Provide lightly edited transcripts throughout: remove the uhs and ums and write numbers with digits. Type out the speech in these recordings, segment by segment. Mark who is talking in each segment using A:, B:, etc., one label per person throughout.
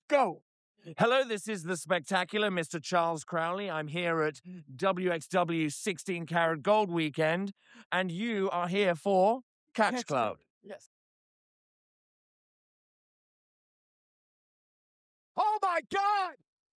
A: Go! Hello, this is the spectacular Mr. Charles Crowley. I'm here at WXW 16 Karat Gold Weekend, and you are here for Catch Cloud.
B: Yes.
A: Oh my God!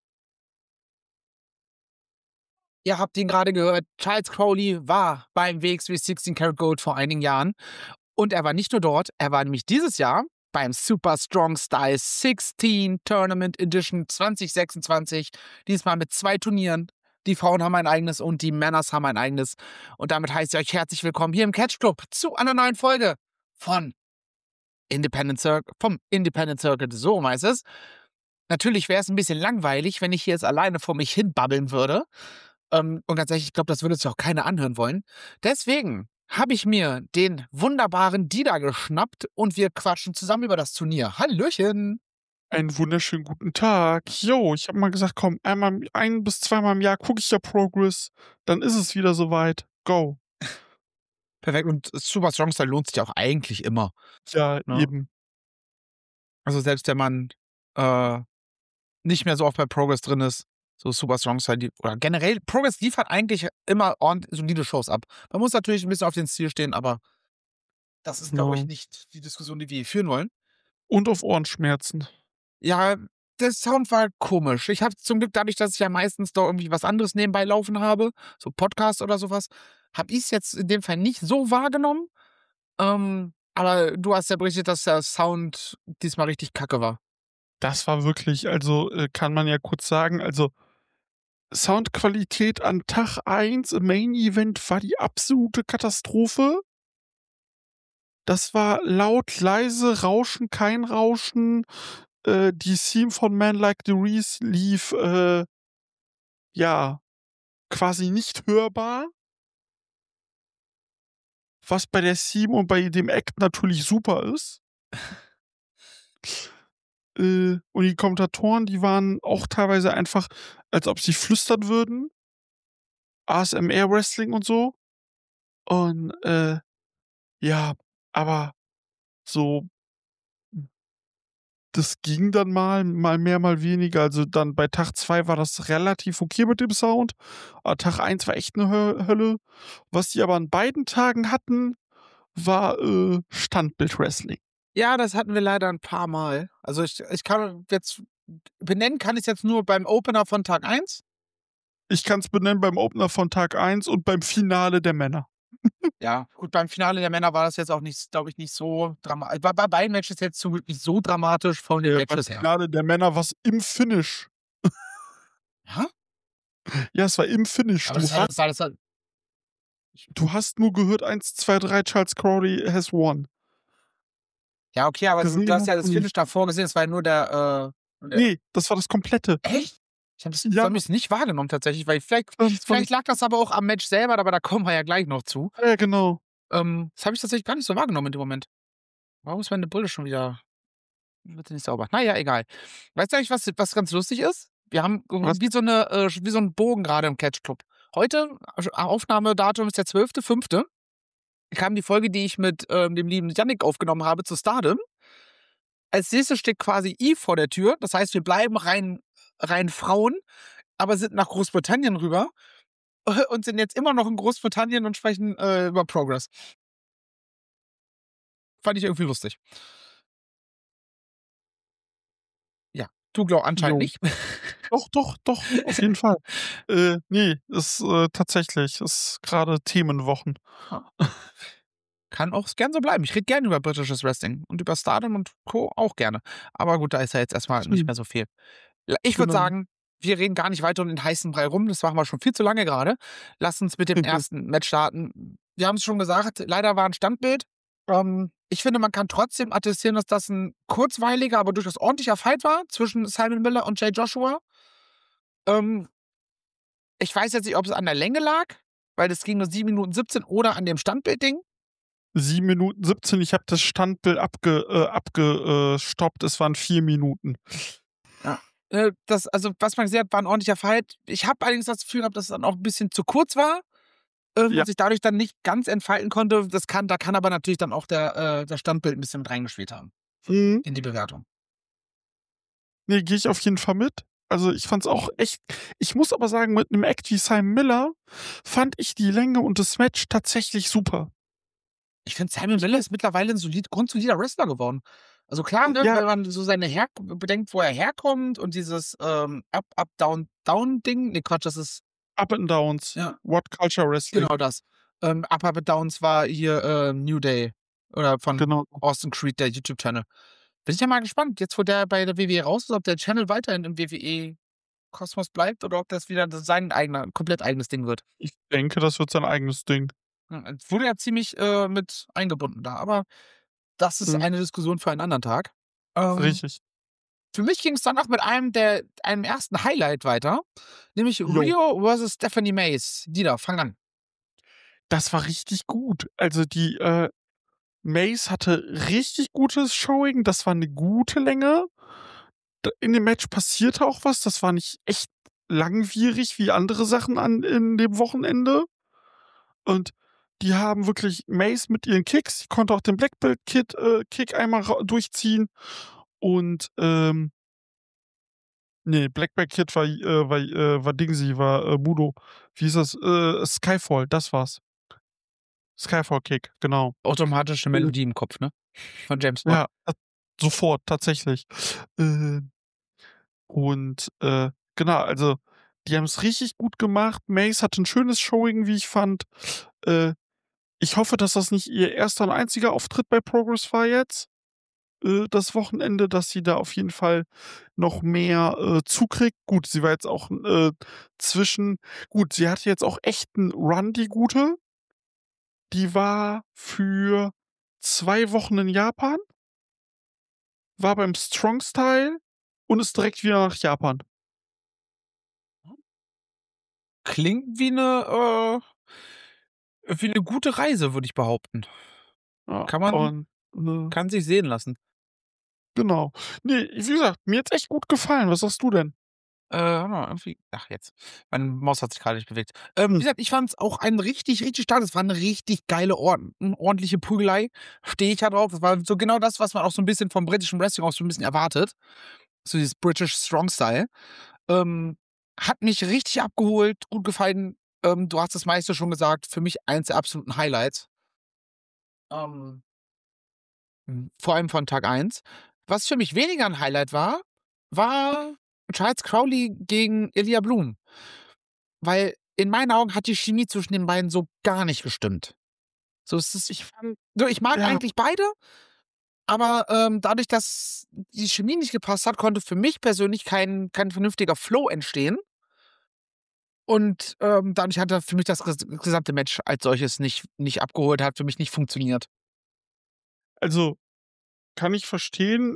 B: Ihr habt ihn gerade gehört. Charles Crowley war beim WXW 16 Karat Gold vor einigen Jahren. Und er war nicht nur dort, er war nämlich dieses Jahr beim Super Strong Style 16 Tournament Edition 2026. Diesmal mit 2 Turnieren. Die Frauen haben ein eigenes und die Männer haben ein eigenes. Und damit heiße ich euch herzlich willkommen hier im Catch Club zu einer neuen Folge von vom Independent Circuit. So heißt es. Natürlich wäre es ein bisschen langweilig, wenn ich hier jetzt alleine vor mich hin babbeln würde. Und ganz ehrlich, ich glaube, das würde sich auch keiner anhören wollen. Deswegen habe ich mir den wunderbaren Dida geschnappt und wir quatschen zusammen über das Turnier. Hallöchen!
C: Einen wunderschönen guten Tag. Jo, ich habe mal gesagt, komm, ein bis zweimal im Jahr gucke ich ja Progress. Dann ist es wieder soweit. Go.
B: Perfekt. Und Super Strong Style lohnt sich ja auch eigentlich immer.
C: Ja,
B: Ne?
C: eben.
B: Also selbst wenn man nicht mehr so oft bei Progress drin ist, so Super Strong Style, oder generell, Progress liefert eigentlich immer solide Shows ab. Man muss natürlich ein bisschen auf den Stil stehen, aber das ist, glaube ich,
C: Genau.
B: nicht die Diskussion, die wir hier führen wollen.
C: Und auf Ohrenschmerzen.
B: Ja, der Sound war komisch. Ich habe zum Glück, dadurch, dass ich ja meistens doch irgendwie was anderes nebenbei laufen habe, so Podcast oder sowas, habe ich es jetzt in dem Fall nicht so wahrgenommen. Aber du hast ja berichtet, dass der Sound diesmal richtig kacke war.
C: Das war wirklich, also kann man ja kurz sagen, also Soundqualität an Tag 1 im Main Event war die absolute Katastrophe. Das war laut, leise, Rauschen, kein Rauschen. Die Theme von Man Like the Reese lief, ja, quasi nicht hörbar. Was bei der Theme und bei dem Act natürlich super ist. Und die Kommentatoren, die waren auch teilweise einfach, als ob sie flüstern würden. ASMR-Wrestling und so. Und, ja, aber so, das ging dann mal mehr, mal weniger. Also dann bei Tag 2 war das relativ okay mit dem Sound. Aber Tag 1 war echt eine Hölle. Was die aber an beiden Tagen hatten, war Standbild-Wrestling.
B: Ja, das hatten wir leider ein paar Mal. Also ich kann jetzt, benennen kann ich es jetzt nur beim Opener von Tag 1.
C: Ich kann es benennen beim Opener von Tag 1 und beim Finale der Männer.
B: Ja, gut, beim Finale der Männer war das jetzt auch nicht, glaube ich, nicht so dramatisch. War bei beiden Matches jetzt zum Glück nicht so dramatisch von den
C: Beim
B: Matches her.
C: Finale der Männer war es im Finish.
B: Ja?
C: Ja, es war im Finish.
B: Aber
C: Du hast nur gehört, 1, 2, 3, Charles Crowley has won.
B: ja, okay, aber
C: Gesehen
B: du hast ja
C: hast
B: das
C: du nicht.
B: Finish davor gesehen, es war ja nur der.
C: Nee, das war das komplette.
B: Echt? Ich habe
C: Ja.
B: es nicht wahrgenommen tatsächlich, weil vielleicht lag das aber auch am Match selber, aber da kommen wir ja gleich noch zu.
C: Ja, genau.
B: Das habe ich tatsächlich gar nicht so wahrgenommen in dem Moment. Warum ist meine Brille schon wieder. Wird nicht sauber. Naja, egal. Weißt du eigentlich, was ganz lustig ist? Wir haben
C: Was?
B: wie so einen Bogen gerade im Catch Club. Heute, Aufnahmedatum ist der 12.05. Kam die Folge, die ich mit dem lieben Yannick aufgenommen habe, zu Stardom. Als nächstes steht quasi Eve vor der Tür. Das heißt, wir bleiben rein Frauen, aber sind nach Großbritannien rüber und sind jetzt immer noch in Großbritannien und sprechen über Progress. Fand ich irgendwie lustig. Ja, du glaubst anscheinend
C: Jo.
B: nicht.
C: Doch, auf jeden Fall. Nee, ist tatsächlich, ist gerade Themenwochen.
B: Kann auch gern so bleiben. Ich rede gerne über britisches Wrestling und über Stardom und Co. auch gerne. Aber gut, da ist ja jetzt erstmal nicht mehr so viel. Ich würde
C: Genau.
B: sagen, wir reden gar nicht weiter um den heißen Brei rum. Das machen wir schon viel zu lange gerade. Lass uns mit dem ersten Match starten. Wir haben es schon gesagt, leider war ein Standbild. Ich finde, man kann trotzdem attestieren, dass das ein kurzweiliger, aber durchaus ordentlicher Fight war zwischen Simon Miller und Jay Joshua. Ich weiß jetzt nicht, ob es an der Länge lag, weil das ging nur 7 Minuten 17 oder an dem Standbild-Ding.
C: 7 Minuten 17, ich habe das Standbild abgestoppt, es waren 4 Minuten.
B: Ja. Also, was man gesehen hat, war ein ordentlicher Fight. Ich habe allerdings das Gefühl gehabt, dass es dann auch ein bisschen zu kurz war.
C: Ja.
B: Und sich dadurch dann nicht ganz entfalten konnte. Da kann aber natürlich dann auch das Standbild ein bisschen mit reingespielt haben.
C: Mhm.
B: In die Bewertung.
C: Ne, gehe ich auf jeden Fall mit. Also, ich fand's auch echt ich muss aber sagen, mit 'nem Act wie Simon Miller fand ich die Länge und das Match tatsächlich super.
B: Ich finde, Simon Miller ist mittlerweile ein grundsolider Wrestler geworden. Also klar, ne,
C: Ja,
B: wenn man so seine bedenkt, wo er herkommt und dieses, Up, Up, Down, Down-Ding. Ne, Quatsch, das ist
C: Up and Downs.
B: ja,
C: What Culture Wrestling.
B: genau das. Up, Up, Downs war hier, New Day oder von
C: Genau.
B: Austin Creed, der YouTube-Channel. Bin ich ja mal gespannt, jetzt wo der bei der WWE raus ist, ob der Channel weiterhin im WWE-Kosmos bleibt oder ob das wieder sein komplett eigenes Ding wird.
C: Ich denke, das wird sein eigenes Ding.
B: Ja, es wurde ja ziemlich, mit eingebunden da, aber das ist
C: Mhm.
B: eine Diskussion für einen anderen Tag. Ähm,
C: Richtig.
B: für mich ging's danach mit einem ersten Highlight weiter, nämlich
C: Jo.
B: Rio versus Stephanie Mays. Dieter, fang an.
C: Das war richtig gut. Also, die, Mace hatte richtig gutes Showing. Das war 'ne gute Länge. D In dem Match passierte auch was. Das war nicht echt langwierig wie andere Sachen in dem Wochenende. Und die haben wirklich Mace mit ihren Kicks, die konnte auch den Black Belt Kick einmal durchziehen. Und, ne, Black Belt Kid war Dingsy, war, Budo. Wie hieß das? Skyfall, das war's. Skyfall Kick, genau.
B: Automatische
C: Äh,
B: Melodie im Kopf, ne? Von James Bond.
C: ja, sofort, tatsächlich. Äh, genau, also, die haben's richtig gut gemacht. Mace hatte 'n schönes Showing, wie ich fand. Äh, Ich hoffe, dass das nicht ihr erster und einziger Auftritt bei Progress war jetzt, das Wochenende, dass sie da auf jeden Fall noch mehr, zukriegt. Gut, sie war jetzt auch, zwischen gut, sie hatte jetzt auch echt 'n Run, die Gute. Die war für 2 Wochen in Japan, war beim Strong Style und ist direkt wieder nach Japan.
B: Klingt wie 'ne gute Reise, würde ich behaupten.
C: Ja,
B: Kann man
C: und, ne,
B: kann sich sehen lassen.
C: genau. Ne, wie gesagt, mir hat's echt gut gefallen. Was sagst du denn?
B: Warte mal, irgendwie jetzt. Meine Maus hat sich grade nicht bewegt. Wie
C: Hm,
B: gesagt, ich fand's auch ein richtig, richtig starkes, es war 'ne richtig geile ordentliche Prügelei. Stehe ich ja drauf. Das war so genau das, was man auch so 'n bisschen vom britischen Wrestling auch so 'n bisschen erwartet. So dieses British Strong Style. Ähm, hat mich richtig abgeholt, gut gefallen. Du hast das meiste schon gesagt. Für mich eins der absoluten Highlights. Ähm, vor allem von Tag eins. Was für mich weniger 'n Highlight war Charles Crowley gegen Ilya Blume. Weil in meinen Augen hat die Chemie zwischen den beiden so gar nicht gestimmt. So, es ist
C: ich fand
B: so, ich mag
C: ja,
B: eigentlich beide, aber, dadurch, dass die Chemie nicht gepasst hat, konnte für mich persönlich kein vernünftiger Flow entstehen. Und, dadurch hat er für mich das gesamte Match als solches nicht abgeholt, hat für mich nicht funktioniert.
C: also, kann ich verstehen,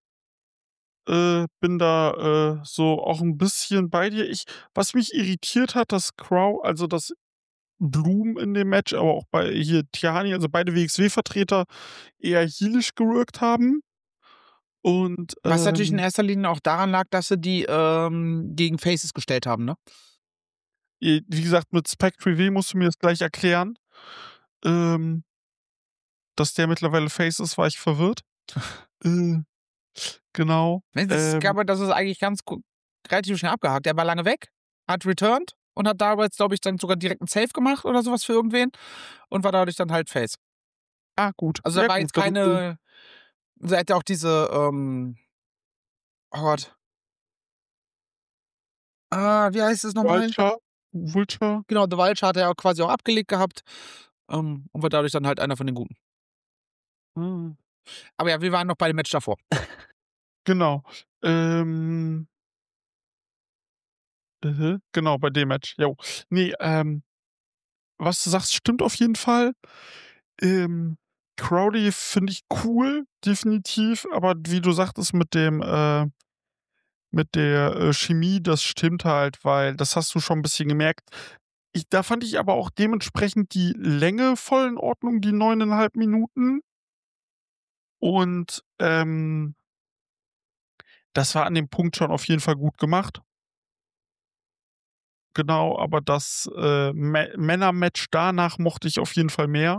C: bin da, so auch 'n bisschen bei dir. Was mich irritiert hat, dass Blum in dem Match, aber auch bei hier Tiani, also beide WXW-Vertreter, eher heelisch gewirkt haben. Und,
B: Was natürlich in erster Linie auch daran lag, dass sie die, gegen Faces gestellt haben, ne?
C: wie gesagt, mit Spectre W musst du mir das gleich erklären. Ähm, Dass der mittlerweile Face ist, war ich verwirrt. Äh, genau.
B: Ne, das ist eigentlich ganz relativ schnell abgehakt. Der war lange weg, hat returned und hat damals, glaube ich, dann sogar direkt 'n Save gemacht oder so was für irgendwen und war dadurch dann halt Face.
C: Gut.
B: Also, da
C: Ja
B: war
C: gut,
B: jetzt
C: dann,
B: keine er hat ja auch diese, oh Gott, wie heißt es noch mal?
C: Vulture.
B: Genau, The Vulture hat er ja quasi auch abgelegt gehabt, und war dadurch dann halt einer von den Guten.
C: Mhm.
B: Aber ja, wir waren noch bei dem Match davor.
C: Genau. Ähm, genau, bei dem Match, jo. Ne, was du sagst, stimmt auf jeden Fall. Ähm, Crowley finde ich cool, definitiv, aber wie du sagtest mit der, Chemie, das stimmt halt, weil das hast du schon 'n bisschen gemerkt. Da fand ich aber auch dementsprechend die Länge voll in Ordnung, die 9,5 Minuten. Und, das war an dem Punkt schon auf jeden Fall gut gemacht. Genau, aber das, Männermatch danach mochte ich auf jeden Fall mehr.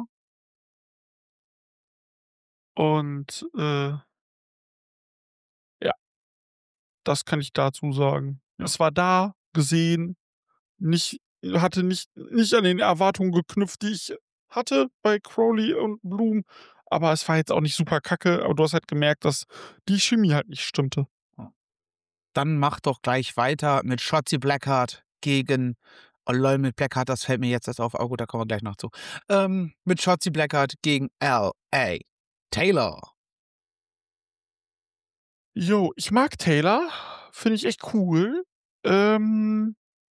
C: Und, ja, Das kann ich dazu sagen. Es war da, gesehen, hatte nicht an den Erwartungen geknüpft, die ich hatte bei Crowley und Bloom, aber es war jetzt auch nicht super kacke, aber du hast halt gemerkt, dass die Chemie halt nicht stimmte.
B: Dann mach doch gleich weiter mit Shotzi Blackheart gegen lol, mit Blackheart, das fällt mir jetzt erst auf. Oh gut, da kommen wir gleich noch zu. Mit Shotzi Blackheart gegen L.A. Taylor.
C: Jo, ich mag Taylor, finde ich echt cool. Und,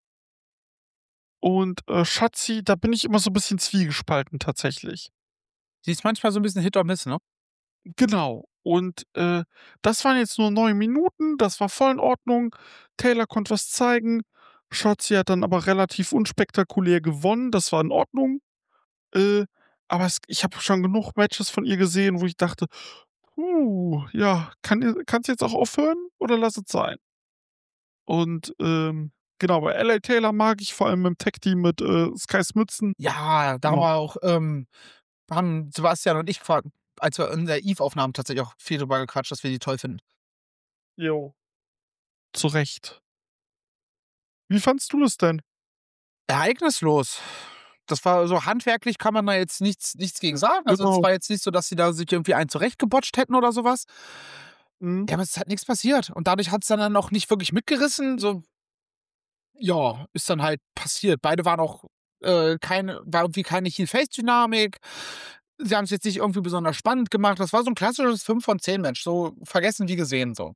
C: Shotzi, da bin ich immer so 'n bisschen zwiegespalten tatsächlich.
B: Sie ist manchmal so ein bisschen Hit or Miss, ne?
C: Genau. Und, das waren jetzt nur 9 Minuten, das war voll in Ordnung. Taylor konnte was zeigen. Shotzi hat dann aber relativ unspektakulär gewonnen, das war in Ordnung. Äh, aber ich habe schon genug Matches von ihr gesehen, wo ich dachte: ja, kann's jetzt auch aufhören oder lass es sein?“ Und, genau, bei L.A. Taylor mag ich vor allem im Tag-Team mit, Sky Smithson.
B: Ja, da haben
C: Ja,
B: wir auch, haben Sebastian und ich als wir in der Eve-Aufnahme tatsächlich auch viel drüber gequatscht, dass wir die toll finden.
C: jo, zu Recht. Wie fandst du das denn?
B: Ereignislos. Das war so handwerklich, kann man da jetzt nichts gegen sagen. Also, es
C: Genau.
B: war jetzt nicht so, dass sie da sich irgendwie einen zurechtgebotscht hätten oder sowas.
C: Mhm.
B: Ja, aber es ist halt nichts passiert. Und dadurch hat's dann auch nicht wirklich mitgerissen. So, ja, ist dann halt passiert. Beide waren auch, war irgendwie keine Heel-Face-Dynamik. Sie haben's jetzt nicht irgendwie besonders spannend gemacht. Das war so 'n klassisches 5 von 10 Match, so vergessen wie gesehen, so.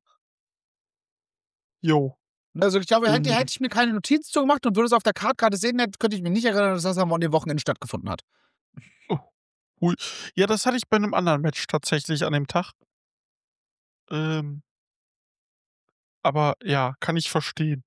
C: Jo.
B: Also, ich glaube, hätte
C: Ähm,
B: hätte ich mir keine Notizen zu gemacht und würde es auf der Card grade sehen, könnte ich mich nicht erinnern, dass das am Wochenende stattgefunden hat.
C: oh, ui. Ja, das hatte ich bei 'nem anderen Match tatsächlich an dem Tag. Ähm, aber ja, kann ich verstehen.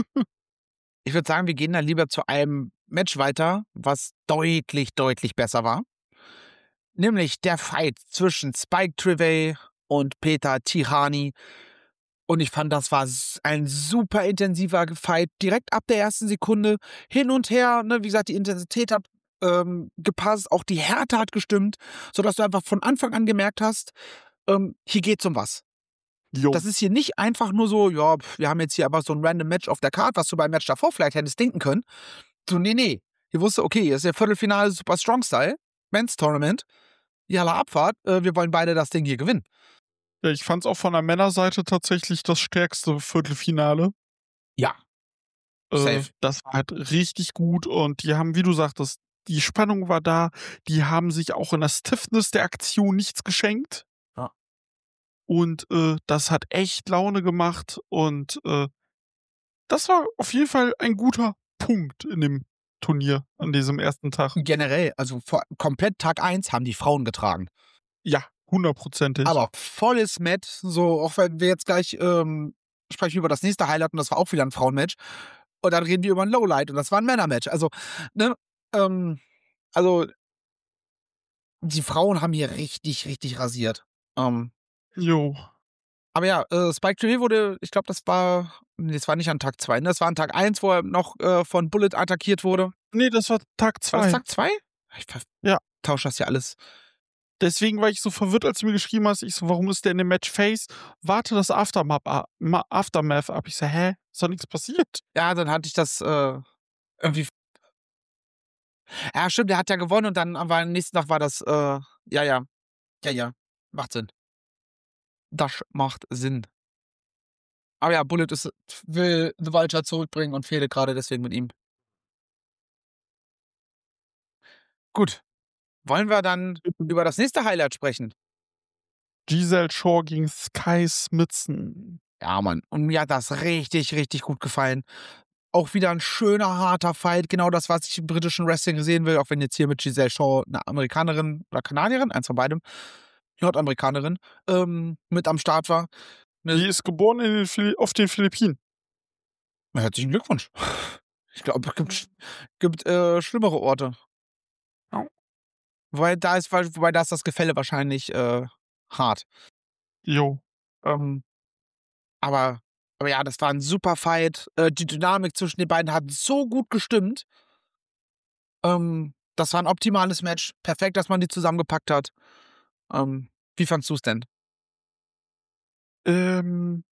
B: Ich würde sagen, wir gehen dann lieber zu einem Match weiter, was deutlich, deutlich besser war. Nämlich der Fight zwischen Spike Trivet und Peter Tichany. Und ich fand, das war ein super intensiver Fight. Direkt ab der ersten Sekunde hin und her. Ne? Wie gesagt, die Intensität hat gepasst, auch die Härte hat gestimmt, sodass du einfach von Anfang an gemerkt hast, hier geht's um was.
C: Jo,
B: Das ist hier nicht einfach nur so, ja, wir haben jetzt hier aber so ein random Match auf der Card, was du beim Match davor vielleicht hättest denken können. So, nee. Hier wusste, okay, hier ist der Viertelfinale Super Strong Style, Men's Tournament. Jalla Abfahrt, wir wollen beide das Ding hier gewinnen.
C: ja, ich fand's auch von der Männerseite tatsächlich das stärkste Viertelfinale.
B: Ja, safe.
C: Das war halt richtig gut und die haben, wie du sagtest, die Spannung war da. Die haben sich auch in der Stiffness der Aktion nichts geschenkt
B: Ja.
C: und, das hat echt Laune gemacht und, das war auf jeden Fall ein guter Punkt in dem Turnier an diesem ersten Tag.
B: Generell, also komplett Tag 1 haben die Frauen getragen.
C: Ja, hundertprozentig.
B: Aber volles Match, so, auch wenn wir jetzt gleich sprechen über das nächste Highlight und das war auch wieder ein Frauenmatch. Und dann reden wir über ein Lowlight und das war ein Männermatch. Also, ne, also die Frauen haben hier richtig, richtig rasiert.
C: Jo.
B: Aber ja, Spike Trivet wurde, ich glaube, das war nicht an Tag 2, ne? Das war an Tag 1, wo er noch von Bullet attackiert wurde.
C: Ne, das war Tag
B: War das
C: 2.
B: Tag 2? Ich
C: Ja.
B: tausche das ja alles.
C: Deswegen war ich so verwirrt, als du mir geschrieben hast. Ich so: „Warum ist der in dem Match Face? Warte das Aftermath ab.“ Ich so: „Hä? Ist doch nix passiert.“
B: Ja, dann hatte ich das irgendwie. Ja, stimmt, der hat ja gewonnen und dann war am nächsten Tag war das, ja. Ja, ja. Macht Sinn. Das macht Sinn. Aber ja, Bullet will The Vulture zurückbringen und fehde gerade deswegen mit ihm. Gut. Wollen wir dann über das nächste Highlight sprechen?
C: Giselle Shaw gegen Sky Smithson.
B: Ja, Mann. Und mir hat das richtig, richtig gut gefallen. Auch wieder ein schöner, harter Fight. Genau das, was ich im britischen Wrestling sehen will. Auch wenn jetzt hier mit Giselle Shaw eine Amerikanerin oder Kanadierin, eins von beidem, Nordamerikanerin, mit am Start war.
C: Die ist geboren auf den Philippinen.
B: Herzlichen Glückwunsch. Ich glaube, es gibt schlimmere Orte.
C: Ja.
B: Wobei da ist das Gefälle wahrscheinlich hart.
C: Jo.
B: Ähm, aber, aber ja, das war ein super Fight. Die Dynamik zwischen den beiden hat so gut gestimmt. Das war ein optimales Match. Perfekt, dass man die zusammengepackt hat. Wie fandst du es denn?
C: Ähm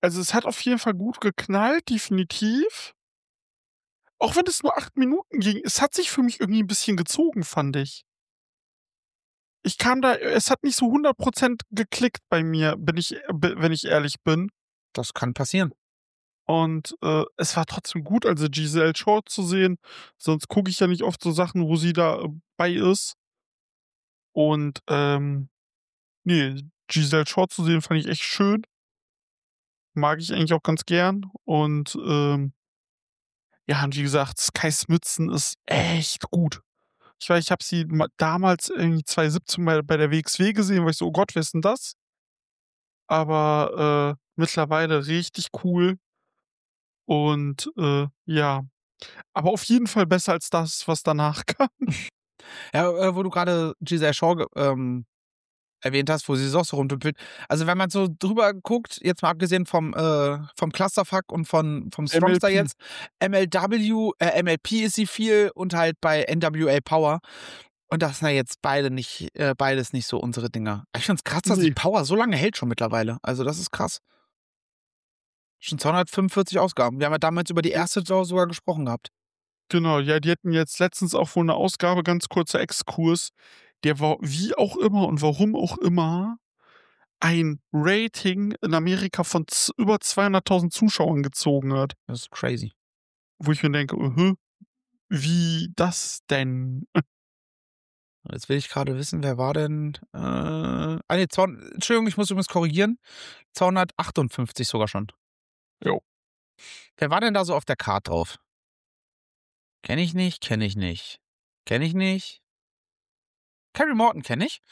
C: Also, es hat auf jeden Fall gut geknallt, definitiv. Auch wenn es nur 8 Minuten ging, es hat sich für mich irgendwie 'n bisschen gezogen, fand ich. Ich kam da es hat nicht so 100% geklickt bei mir, wenn ich ehrlich bin.
B: Das kann passieren.
C: Und, es war trotzdem gut, also Giselle Shaw zu sehen. Sonst gucke ich ja nicht oft so Sachen, wo sie da, bei ist. Und, ne, Giselle Shaw zu sehen, fand ich echt schön. Mag ich eigentlich auch ganz gern. Und, ja, und wie gesagt, Sky Smithson ist echt gut. Ich weiß, ich habe sie damals irgendwie 2017 bei der WXW gesehen, war ich so: „Oh Gott, wer ist 'n das?“ Aber, mittlerweile richtig cool und, ja. Aber auf jeden Fall besser als das, was danach kam.
B: Ja, wo du gerade Giselle Shaw erwähnt hast, wo sie sonst so rumdümpelt. Also, wenn man so drüber guckt, jetzt mal abgesehen vom Clusterfuck und vom Strongstar
C: MLP.
B: jetzt, MLP ist sie viel und halt bei NWA Power. Und das sind ja jetzt beides nicht so unsere Dinger. Ich find's krass, dass die
C: Ne,
B: Power so lange hält schon mittlerweile. Also, das ist krass. Schon 245 Ausgaben. Wir haben ja damals über die erste sogar gesprochen gehabt.
C: genau. Ja, die hatten jetzt letztens auch wohl 'ne Ausgabe, ganz kurzer Exkurs, der war wie auch immer und warum auch immer ein Rating in Amerika von über 200.000 Zuschauern gezogen hat.
B: Das ist crazy.
C: Wo ich mir denke: wie das denn?“
B: Jetzt will ich gerade wissen, wer war denn, ne, Entschuldigung, ich muss übrigens korrigieren. 258 sogar schon.
C: Jo.
B: Wer war denn da so auf der Card drauf? Kenne ich nicht, kenne ich nicht. Kenne ich nicht. Carrie Morton kenne ich.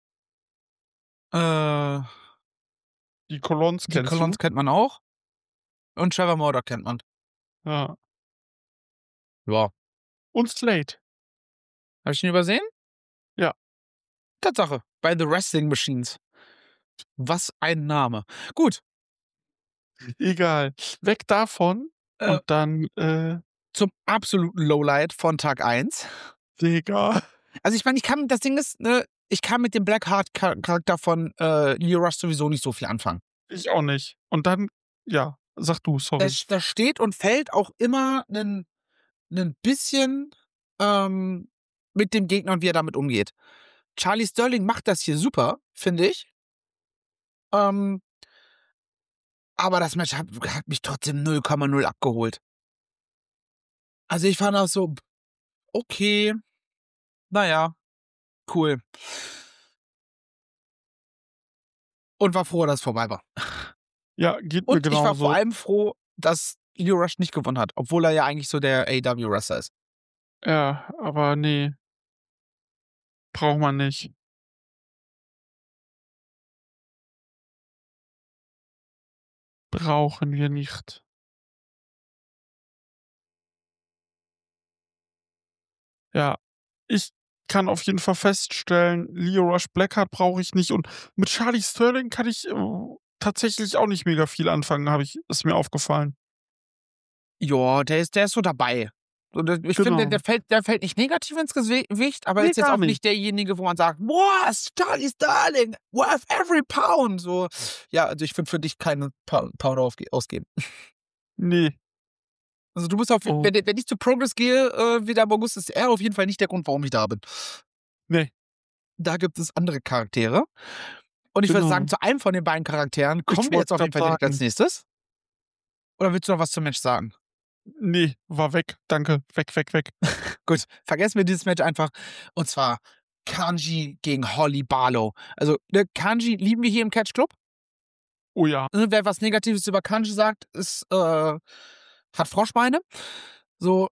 B: Äh,
C: Die Colons
B: die
C: kennst du?
B: Colons kennt man auch. Und Trevor Murdoch kennt man.
C: Ja.
B: Ja.
C: Und Slade.
B: Habe ich ihn übersehen?
C: Ja.
B: Tatsache. Bei The Wrestling Machines. Was ein Name. Gut.
C: Egal. Weg davon
B: Äh,
C: und dann,
B: zum absoluten Lowlight von Tag 1.
C: Digga.
B: Also, ich meine, das Ding ist, ne, ich kann mit dem Blackheart Charakter von, Lio Rush sowieso nicht so viel anfangen.
C: Ich auch nicht. Und dann ja, sag du, sorry.
B: Da steht und fällt auch immer 'nen bisschen, mit dem Gegner und wie er damit umgeht. Charlie Sterling macht das hier super, finde ich. Ähm, aber das Match hat mich trotzdem 0,0 abgeholt. Also, ich fand das so, okay, na ja, cool. Und war froh, dass es vorbei war.
C: Ja, geht mir
B: Und ich war vor
C: genauso.
B: allem froh, dass Lio Rush nicht gewonnen hat, obwohl er ja eigentlich so der AEW-Wrestler ist.
C: Ja, aber ne, braucht man nicht. Brauchen wir nicht. Ja, ich kann auf jeden Fall feststellen, Lio Rush Blackheart brauche ich nicht und mit Charlie Sterling kann ich, tatsächlich auch nicht mega viel anfangen, ist mir aufgefallen.
B: Ja, der ist so dabei. Und ich finde,
C: Genau.
B: der fällt nicht negativ ins Gewicht, aber
C: Ne,
B: ist jetzt
C: gar
B: auch
C: nicht.
B: nicht derjenige, wo man sagt: „Boah, ist Charlie Sterling, worth every pound." So, ja, also ich würde für dich keine Pound ausgeben.
C: Ne.
B: Also, du musst
C: Oh,
B: wenn ich zu Progress gehe, wieder im August, ist er auf jeden Fall nicht der Grund, warum ich da bin.
C: ne,
B: Da gibt es andere Charaktere. Und ich würde sagen,
C: genau.
B: zu einem von den beiden Charakteren
C: Ich
B: kommen wir
C: wollte
B: jetzt auf
C: grad
B: jeden Fall direkt als
C: sagen.
B: Nächstes. Oder willst du noch was zum Match sagen?
C: Ne, war weg. Danke. Weg, weg, weg.
B: Gut, vergessen wir dieses Match einfach. Und zwar Kanji gegen Holly Barlow. Also, ne, Kanji lieben wir hier im Catch Club.
C: Oh ja.
B: Ne, wer was Negatives über Kanji sagt, hat Froschbeine. So,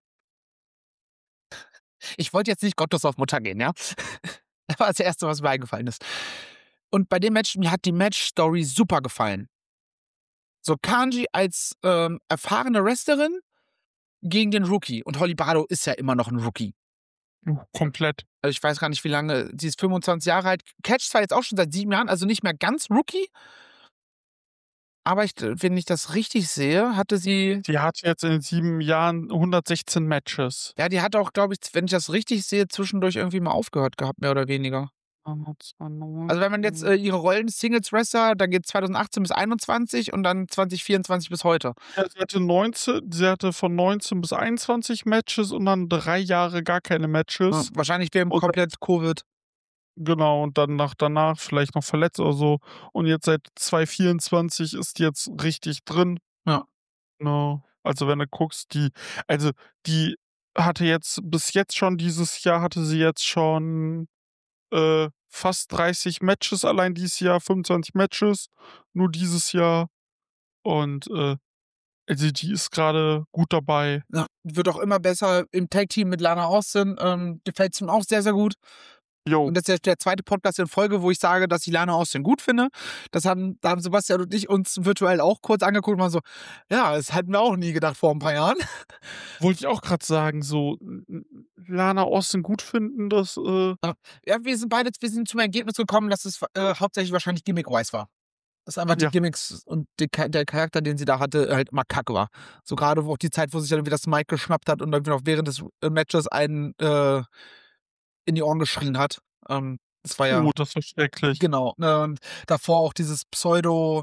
B: ich wollte jetzt nicht gottlos auf Mutter gehen, ja? Das war das Erste, was mir eingefallen ist. Und bei dem Match, mir hat die Match-Story super gefallen. So, Kanji als, erfahrene Wrestlerin gegen den Rookie. Und Holly Barlow ist ja immer noch ein Rookie.
C: Komplett.
B: Also, ich weiß gar nicht, wie lange, sie ist 25 Jahre alt, catcht zwar jetzt auch schon seit 7 Jahren, also nicht mehr ganz Rookie, aber wenn ich das richtig sehe, hatte sie,
C: Die hat jetzt in 7 Jahren 116 Matches.
B: ja, die hat auch, glaube ich, wenn ich das richtig sehe, zwischendurch irgendwie mal aufgehört gehabt, mehr oder weniger. Also wenn man jetzt ihre Rollen Singles Wrestler, dann geht 2018 bis 21 und dann 2024 bis heute.
C: Ja, sie hatte von 19 bis 21 Matches und dann 3 Jahre gar keine
B: Ja,
C: Matches.
B: wahrscheinlich während
C: Und
B: komplett Covid.
C: genau, und dann danach vielleicht noch verletzt oder so. Und jetzt seit 2024 ist die jetzt richtig drin.
B: Ja.
C: Genau. Also, wenn du guckst, die hatte jetzt bis jetzt schon dieses Jahr hatte sie jetzt schon, fast 30 Matches allein dieses Jahr, 25 Matches nur dieses Jahr. Und, also, die ist grade gut dabei.
B: Ja, wird auch immer besser im Tag-Team mit Lana Austin. Gefällt es ihm auch sehr, sehr gut.
C: Jo.
B: Und das ist jetzt der zweite Podcast in Folge, wo ich sage, dass ich Lana Austin gut finde. Da haben Sebastian und ich uns virtuell auch kurz angeguckt und waren so, ja, das hätten wir auch nie gedacht vor ein paar Jahren.
C: Wollte ich auch grad sagen, so, Lana Austin gut finden, das,
B: Ja, wir sind zum Ergebnis gekommen, dass es hauptsächlich wahrscheinlich gimmick-wise war. Dass einfach die
C: Ja.
B: Gimmicks und der Charakter, den sie da hatte, halt mal kacke war. So gerade wo auch die Zeit, wo sich dann wieder das Mike geschnappt hat und dann noch während des Matches einen in die Ohren geschrien hat. Das war ja,
C: Das war schrecklich.
B: genau. Ne, und davor auch dieses Pseudo,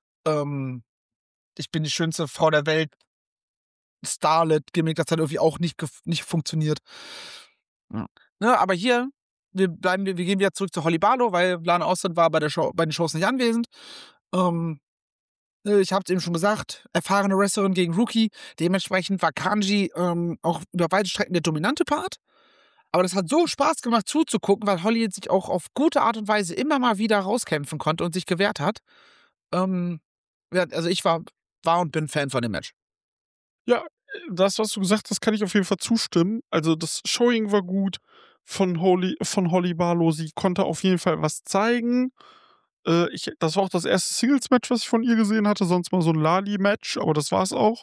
B: ich bin die schönste Frau der Welt, Starlet-Gimmick, das hat irgendwie auch nicht funktioniert. Ja. Ne, aber hier, wir gehen wieder zurück zu Holly Barlow, weil Lana Austin war bei den Shows nicht anwesend. Ich habe es eben schon gesagt, erfahrene Wrestlerin gegen Rookie. Dementsprechend war Kanji auch über weite Strecken der dominante Part. Aber das hat so Spaß gemacht zuzugucken, weil Holly sich auch auf gute Art und Weise immer mal wieder rauskämpfen konnte und sich gewehrt hat. Ja, also ich war und bin Fan von dem Match.
C: Ja, das, was du gesagt hast, kann ich auf jeden Fall zustimmen. Also, das Showing war gut von Holly Barlow. Sie konnte auf jeden Fall was zeigen. Das war auch das erste Singles-Match, was ich von ihr gesehen hatte, sonst mal so 'n Lali-Match, aber das war's auch.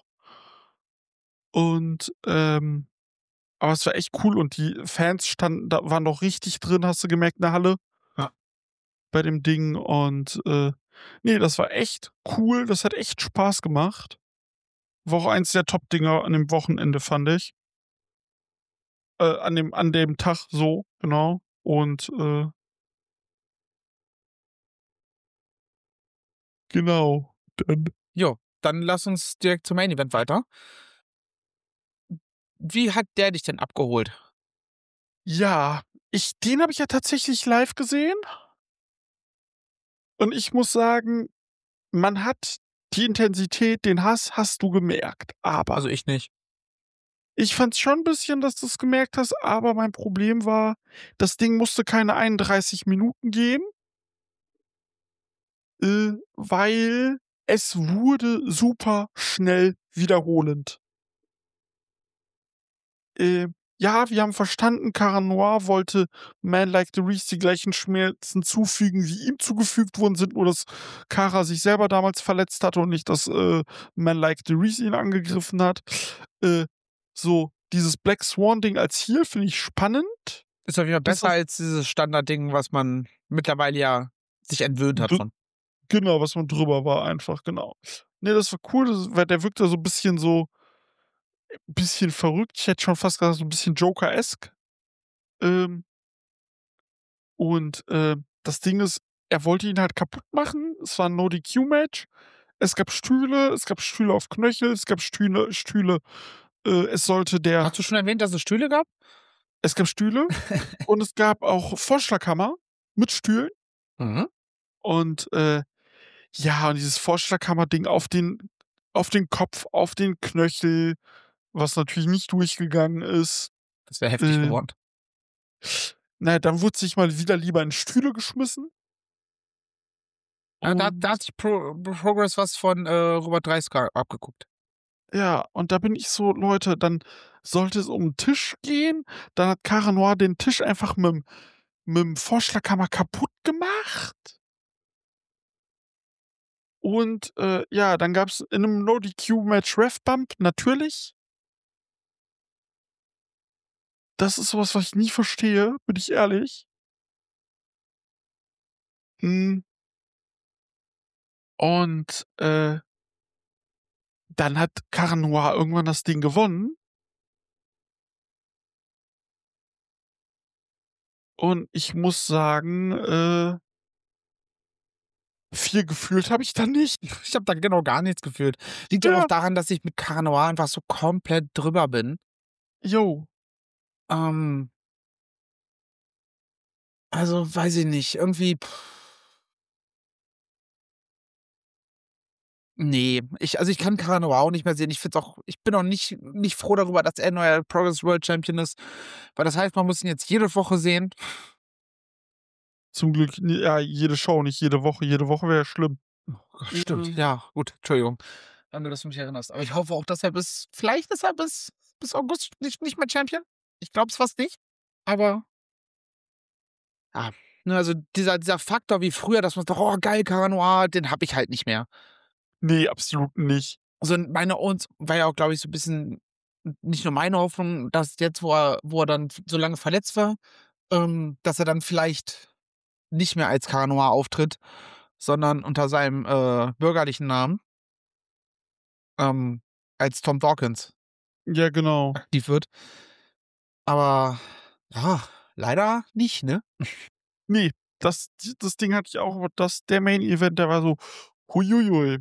C: Und, aber es war echt cool und die Fans standen da waren doch richtig drin, hast du gemerkt in der Halle
B: Ja.
C: bei dem Ding und, ne, das war echt cool. Das hat echt Spaß gemacht. War auch eins der Top-Dinger an dem Wochenende, fand ich. An dem Tag so, genau. Und, genau, dann
B: Jo, dann lass uns direkt zum Main Event weiter. Wie hat der dich denn abgeholt?
C: ja, den habe ich ja tatsächlich live gesehen und ich muss sagen, man hat die Intensität, den Hass hast du gemerkt, aber
B: Also ich nicht.
C: ich fand's schon 'n bisschen, dass du's gemerkt hast, aber mein Problem war, das Ding musste keine 31 Minuten gehen, weil es wurde super schnell wiederholend. Ja, wir haben verstanden, Cara Noir wollte Man Like the Reese die gleichen Schmerzen zufügen, wie ihm zugefügt worden sind, nur dass Cara sich selber damals verletzt hatte und nicht, dass, Man Like the Reese ihn angegriffen hat. Äh, so, dieses Black Swan-Ding als Heel finde ich spannend.
B: Ist auf jeden Fall
C: Das
B: besser als dieses Standardding, was man mittlerweile ja sich entwöhnt hat
C: d
B: von.
C: genau, was man drüber war einfach, genau. Ne, das war cool, weil der wirkte so 'n bisschen verrückt. Ich hätte schon fast gesagt, so 'n bisschen Joker-esque. Ähm Und, das Ding ist, er wollte ihn halt kaputt machen. Es war 'n No-DQ-Match. Es gab Stühle auf Knöchel, es gab Stühle, es sollte der
B: Hast du schon erwähnt, dass es Stühle gab?
C: es gab Stühle und es gab auch Vorschlaghammer mit Stühlen
B: Mhm.
C: und, ja, und dieses Vorschlaghammer-Ding auf den Kopf, auf den Knöchel, was natürlich nicht durchgegangen ist.
B: Das wäre heftig
C: Äh,
B: geworden.
C: na ja, dann wurde sich mal wieder lieber in Stühle geschmissen
B: Ja, da
C: und
B: da hat sich Progress was von Robert Dreisker abgeguckt.
C: ja, und da bin ich so: „Leute, dann sollte es um 'n Tisch gehen.“ Dann hat Cara Noir den Tisch einfach mit'm Vorschlaghammer kaputt gemacht. Und, ja, dann gab's in 'nem No-DQ-Match Ref-Bump, natürlich. Das ist so was, was ich nie verstehe, bin ich ehrlich. Hm, und, dann hat Cara Noir irgendwann das Ding gewonnen. Und ich muss sagen, viel gefühlt habe ich da nicht.
B: Ich habe da genau gar nichts gefühlt. Liegt aber auch
C: Ja,
B: daran, dass ich mit Cara Noir einfach so komplett drüber bin.
C: jo.
B: Ähm, also weiß ich nicht, irgendwie nee, ich kann Cara Noir auch nicht mehr sehen. Ich bin auch nicht froh darüber, dass er neuer Progress World Champion ist, weil das heißt, man muss ihn jetzt jede Woche sehen.
C: Zum Glück, ja, jede Show, nicht jede Woche. Jede Woche wäre schlimm.
B: Stimmt, ja, gut, Entschuldigung, wenn du das mich erinnerst. Aber ich hoffe auch, dass vielleicht ist er bis August nicht mehr Champion. Ich glaube es fast nicht, aber ja, ne, also dieser Faktor wie früher, dass man sagt: „Oh, geil, Cara Noir“, den habe ich halt nicht mehr.
C: Nee, absolut nicht.
B: Also, meine und war ja auch, glaube ich, so 'n bisschen nicht nur meine Hoffnung, dass jetzt, wo er dann so lange verletzt war, dass er dann vielleicht nicht mehr als Cara Noir auftritt, sondern unter seinem, bürgerlichen Namen, ähm, als Tom Dawkins
C: Ja, genau.
B: aktiv wird. Aber ja, leider nicht, ne?
C: Ne, das Ding hatte ich auch, aber der Main Event, der war so, hui hui.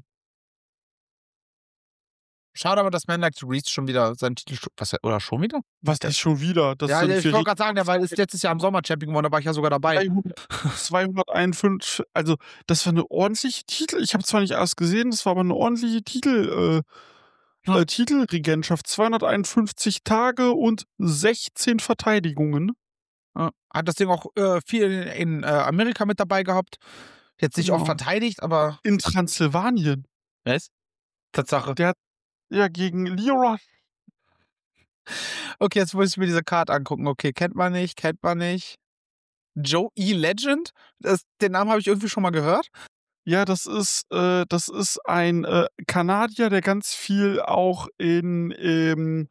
B: Schade aber, dass Man Like to Reach schon wieder seinen Titel oder schon wieder?
C: Was
B: Der
C: ist schon wieder? Das
B: Ja,
C: sind
B: ich
C: wir
B: wollte grad sagen, der ist letztes Jahr im Sommer Champion geworden, da war ich ja sogar dabei.
C: 300 251, also, das war 'ne ordentliche Titel, ich habe zwar nicht alles gesehen, das war aber 'ne ordentliche
B: Ja.
C: Titelregentschaft. 251 Tage und 16 Verteidigungen.
B: Ja. Hat das Ding auch, viel in Amerika mit dabei gehabt. Jetzt nicht oft
C: Genau.
B: verteidigt, aber
C: In Transsilvanien.
B: was? Tatsache.
C: Der hat ja gegen Leroy.
B: Okay, jetzt muss ich mir diese Card angucken. Okay, kennt man nicht, kennt man nicht. Joey Legend? Den Namen habe ich irgendwie schon mal gehört.
C: Ja, das ist ein, Kanadier, der ganz viel auch in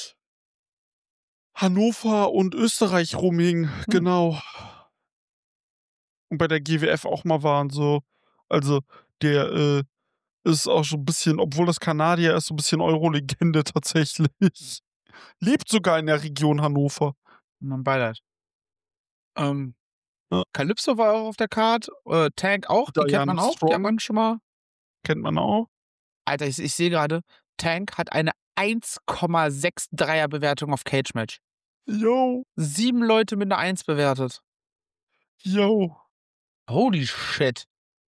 C: Hannover und Österreich rumhing,
B: Hm.
C: genau. Und bei der GWF auch mal war und so. Also, der, ist auch so 'n bisschen, obwohl das Kanadier ist, so 'n bisschen Euro-Legende tatsächlich. Lebt sogar in der Region Hannover.
B: Mein Beileid. Ähm,
C: Ja.
B: Calypso war auch auf der Card, Tank auch, die kennt
C: Diana
B: man auch, die hat
C: Strong
B: man schon mal.
C: kennt man auch.
B: Alter, ich sehe gerade, Tank hat eine 1,63er Bewertung auf Cage Match.
C: Jo,
B: 7 Leute mit 'ner 1 bewertet.
C: jo.
B: Holy shit.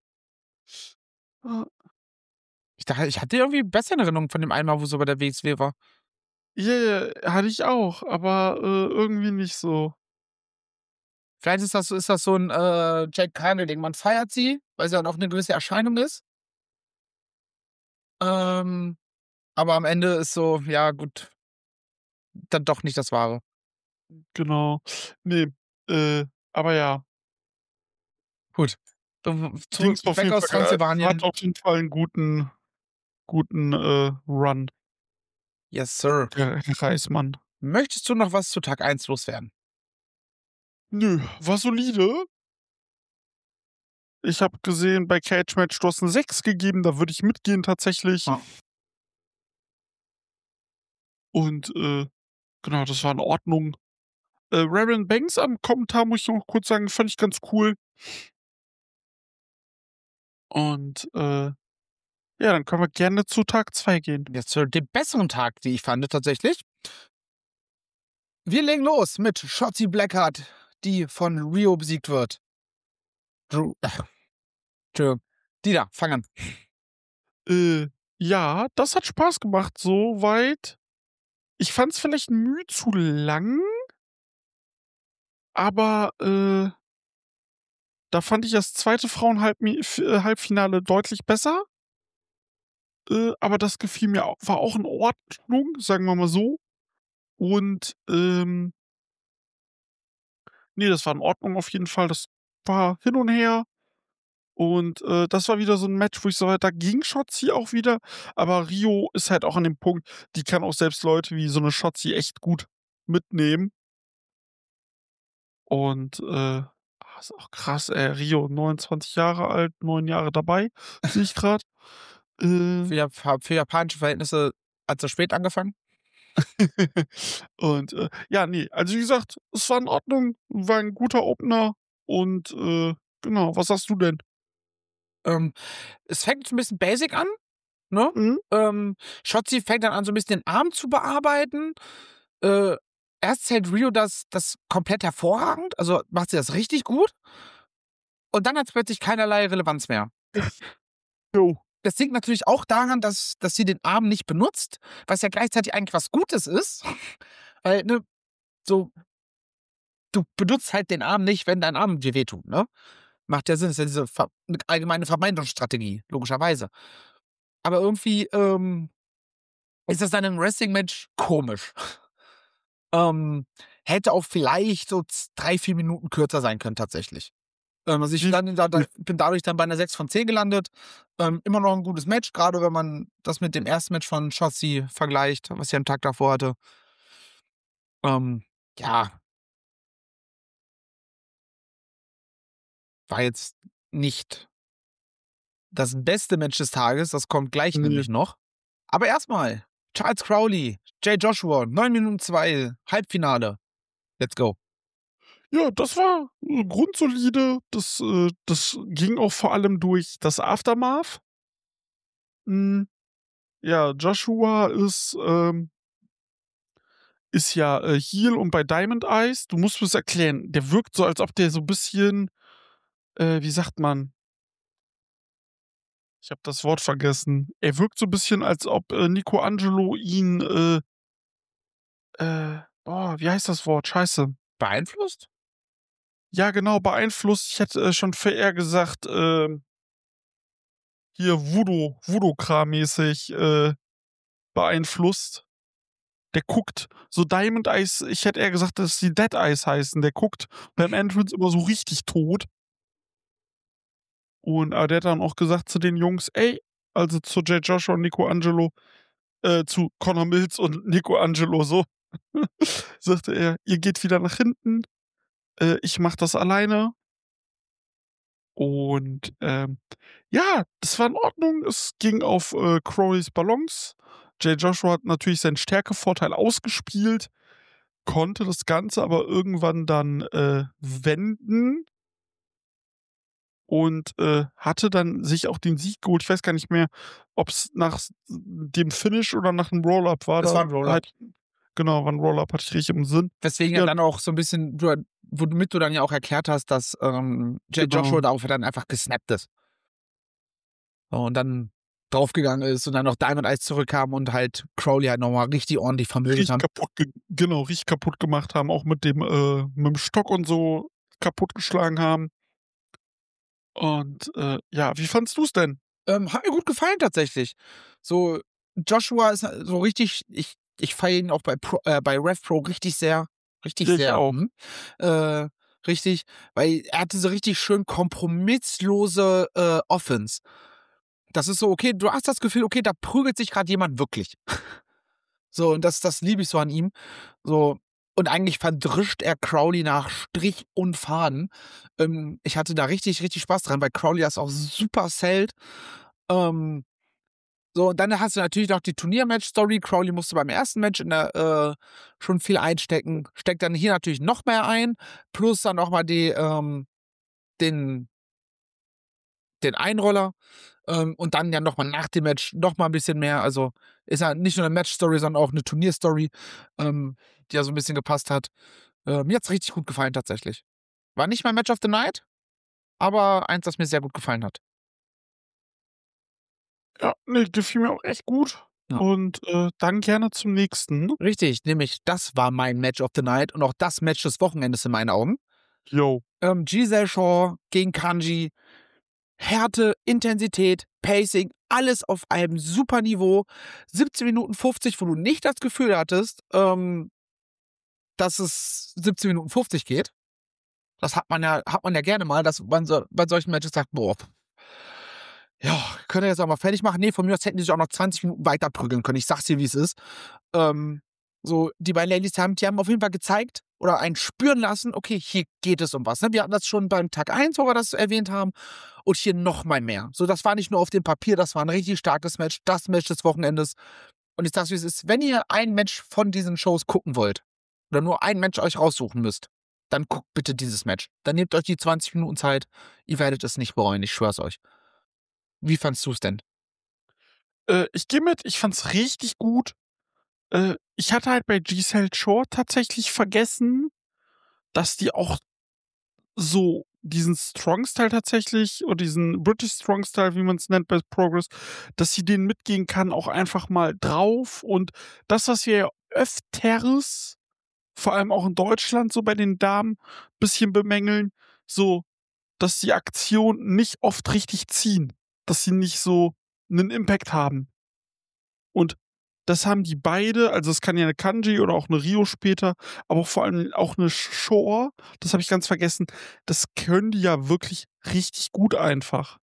C: Ja.
B: Ich hatte irgendwie besser in Erinnerung von dem einmal, wo sie bei der WXW war.
C: Ja, ja, hatte ich auch, aber, irgendwie nicht so.
B: Vielleicht ist das so 'n, Jade Cargill-Ding. Man feiert sie, weil sie halt auch 'ne gewisse Erscheinung ist. Ähm, aber am Ende ist so, ja gut, dann doch nicht das Wahre.
C: Genau. Ne, aber ja.
B: Gut.
C: Dings auf
B: Weg
C: jeden
B: aus
C: Fall, hat
B: Transsilvanien.
C: auf jeden Fall 'n guten, Run,
B: Yes, sir.
C: der Herr Reismann.
B: Möchtest du noch was zu Tag 1 loswerden?
C: Nö, war solide. Ich habe gesehen, bei Cage Match, du hast 'ne 6 gegeben, da würde ich mitgehen tatsächlich.
B: Ja.
C: Und, genau, das war in Ordnung. Reverend Banks am Kommentar, muss ich noch kurz sagen, fand ich ganz cool. Und, ja, dann können wir gerne zu Tag 2 gehen.
B: Jetzt zu dem besseren Tag, die ich fand tatsächlich. Wir legen los mit Shotzi Blackheart, die von Rio besiegt wird. Entschuldigung. Dieter, fang an.
C: Ja, das hat Spaß gemacht soweit. Ich fand's vielleicht 'n Mühe zu lang, aber, da fand ich das zweite Halbfinale deutlich besser. Aber das gefiel mir war auch in Ordnung, sagen wir mal so. Und, ne, das war in Ordnung auf jeden Fall. Das war hin und her. Und, das war wieder so 'n Match, wo ich so da ging Shotzi auch wieder, aber Rio ist halt auch an dem Punkt, die kann auch selbst Leute wie so 'ne Shotzi echt gut mitnehmen. Und, ist auch krass, Rio 29 Jahre alt, 9 Jahre dabei, sehe ich grad. Äh,
B: Für japanische Verhältnisse hat sie spät angefangen.
C: Und, ja, nee, also wie gesagt, es war in Ordnung, war ein guter Opener und, genau, was sagst du denn?
B: Ähm, Es fängt so 'n bisschen basic an, ne?
C: Mhm.
B: Shotzi fängt dann an, so 'n bisschen den Arm zu bearbeiten. Äh, Erst hält Rio das komplett hervorragend, also macht sie das richtig gut und dann hat's plötzlich keinerlei Relevanz mehr.
C: Jo.
B: Das liegt natürlich auch daran, dass sie den Arm nicht benutzt, was ja gleichzeitig eigentlich was Gutes ist, weil, ne, so du benutzt halt den Arm nicht, wenn dein Arm dir wehtut, ne? Macht ja Sinn, ist ja diese allgemeine Vermeidungsstrategie, logischerweise. Aber irgendwie, ist das dann im Wrestling-Match komisch. Ähm, Hätte auch vielleicht so 3, 4 Minuten kürzer sein können tatsächlich. Also ich
C: Wie
B: dann bin dadurch dann bei einer 6 von 10 gelandet. Immer noch ein gutes Match, gerade wenn man das mit dem ersten Match von Shotzi vergleicht, was sie am Tag davor hatte. Ähm, ja, war jetzt nicht das beste Match des Tages, das kommt gleich
C: ne.
B: nämlich noch. Aber erstmal Charles Crowley, Jay Joshua, 9 Minuten 2, Halbfinale. Let's go.
C: Ja, das war, grundsolide. Das ging auch vor allem durch das Aftermath. Hm, ja, Joshua ist ja, Heel und bei Diamond Eyes. Du musst mir's erklären. Der wirkt so, als ob der so bisschen, wie sagt man? Ich habe das Wort vergessen. Er wirkt so bisschen, als ob, Nico Angelo ihn, wie heißt das Wort? Scheiße.
B: Beeinflusst?
C: Ja, genau, beeinflusst. Ich hätte, schon viel eher gesagt, hier Voodoo-Kram-mäßig, beeinflusst. Der guckt so Diamond Eyes, ich hätte eher gesagt, dass die Dead Eyes heißen. Der guckt beim Entrance immer so richtig tot. Und, der hat dann auch gesagt zu den Jungs: „Ey", also zu Jay Joshua und Nico Angelo, zu Connor Mills und Nico Angelo so, sagte er: „Ihr geht wieder nach hinten, ich mache das alleine." Und, ja, das war in Ordnung. Es ging auf, Crowleys Balance. Jay Joshua hat natürlich seinen Stärkevorteil ausgespielt, konnte das Ganze aber irgendwann dann, wenden und, hatte dann sich auch den Sieg geholt. Ich weiß gar nicht mehr, ob's nach dem Finish oder nach 'nem Roll-Up war.
B: Es
C: Da
B: war 'n Roll-up.
C: halt genau, war 'n Roll-Up, hatte ich richtig im Sinn.
B: Weswegen ja
C: Ja,
B: dann auch so 'n bisschen womit du dann ja auch erklärt hast, dass, Jay Joshua
C: genau.
B: darauf dann einfach gesnappt ist. So, und dann draufgegangen ist und dann noch Diamond Eyes zurückkam und halt Crowley halt noch mal richtig ordentlich vermöbelt haben.
C: Richtig kaputt gemacht haben, auch mit dem Stock und so kaputtgeschlagen haben. Und, ja, wie fandst du's denn?
B: Hat mir gut gefallen tatsächlich. So, Joshua ist so richtig ich feiere ihn auch bei Rev Pro richtig
C: Ja, ich
B: sehr,
C: auch.
B: äh, richtig, weil er hatte so richtig schön kompromisslose, Offense. Das ist so, okay, du hast das Gefühl, okay, da prügelt sich grad jemand wirklich. So, und das liebe ich so an ihm. So, und eigentlich verdrischt er Crowley nach Strich und Faden. Ich hatte da richtig Spaß dran, weil Crowley das auch super sellt. Ähm, so, und dann hast du natürlich noch die Turnier-Match-Story. Crowley musste beim ersten Match schon viel einstecken, steckt dann hier natürlich noch mehr ein, plus dann noch mal den den Einroller, und dann ja noch mal nach dem Match noch mal 'n bisschen mehr. Also, ist ja nicht nur 'ne Match-Story, sondern auch 'ne Turnier-Story, die ja so 'n bisschen gepasst hat. Mir hat's richtig gut gefallen tatsächlich. War nicht mein Match of the Night, aber eins, das mir sehr gut gefallen hat.
C: Ja, ne, gefiel mir auch echt gut
B: Ja.
C: und, dann gerne zum nächsten.
B: Richtig, nämlich das war mein Match of the Night und auch das Match des Wochenendes in meinen Augen.
C: Jo,
B: Giselle Shaw gegen Kanji. Härte, Intensität, Pacing, alles auf einem super Niveau. 17 Minuten 50, wo du nicht das Gefühl hattest, dass es 17 Minuten 50 geht. Das hat man ja gerne mal, dass man so bei solchen Matches sagt: „Boah, ja, könnt ihr jetzt auch mal fertig machen?" Ne, von mir aus hätten die sich auch noch 20 Minuten weiter prügeln können. Ich sag's dir, wie es ist. So, die beiden Ladies die haben auf jeden Fall gezeigt oder einen spüren lassen: „Okay, hier geht es um was", ne? Wir hatten das schon beim Tag 1, wo wir das erwähnt haben, und hier noch mal mehr. So, das war nicht nur auf dem Papier, das war 'n richtig starkes Match, das Match des Wochenendes. Und ich sag's, wie es ist, wenn ihr ein Match von diesen Shows gucken wollt oder nur ein Match euch raussuchen müsst, dann guckt bitte dieses Match. Dann nehmt euch die 20 Minuten Zeit. Ihr werdet es nicht bereuen, ich schwör's euch. Wie fandst du's denn?
C: Ich gehe mit, ich fand's richtig gut. Ich hatte halt bei Giselle Shaw tatsächlich vergessen, dass die auch so diesen Strong-Style tatsächlich oder diesen British Strong-Style, wie man es nennt bei Progress, dass sie den mitgehen kann, auch einfach mal drauf. Und das, was wir ja öfters, vor allem auch in Deutschland, so bei den Damen, bisschen bemängeln, so, dass die Aktionen nicht oft richtig ziehen, dass sie nicht so einen Impact haben. Und das haben die beide, also es kann ja eine Kanji oder auch eine Rio später, aber auch vor allem auch eine Shore, das habe ich ganz vergessen, das können die ja wirklich richtig gut einfach.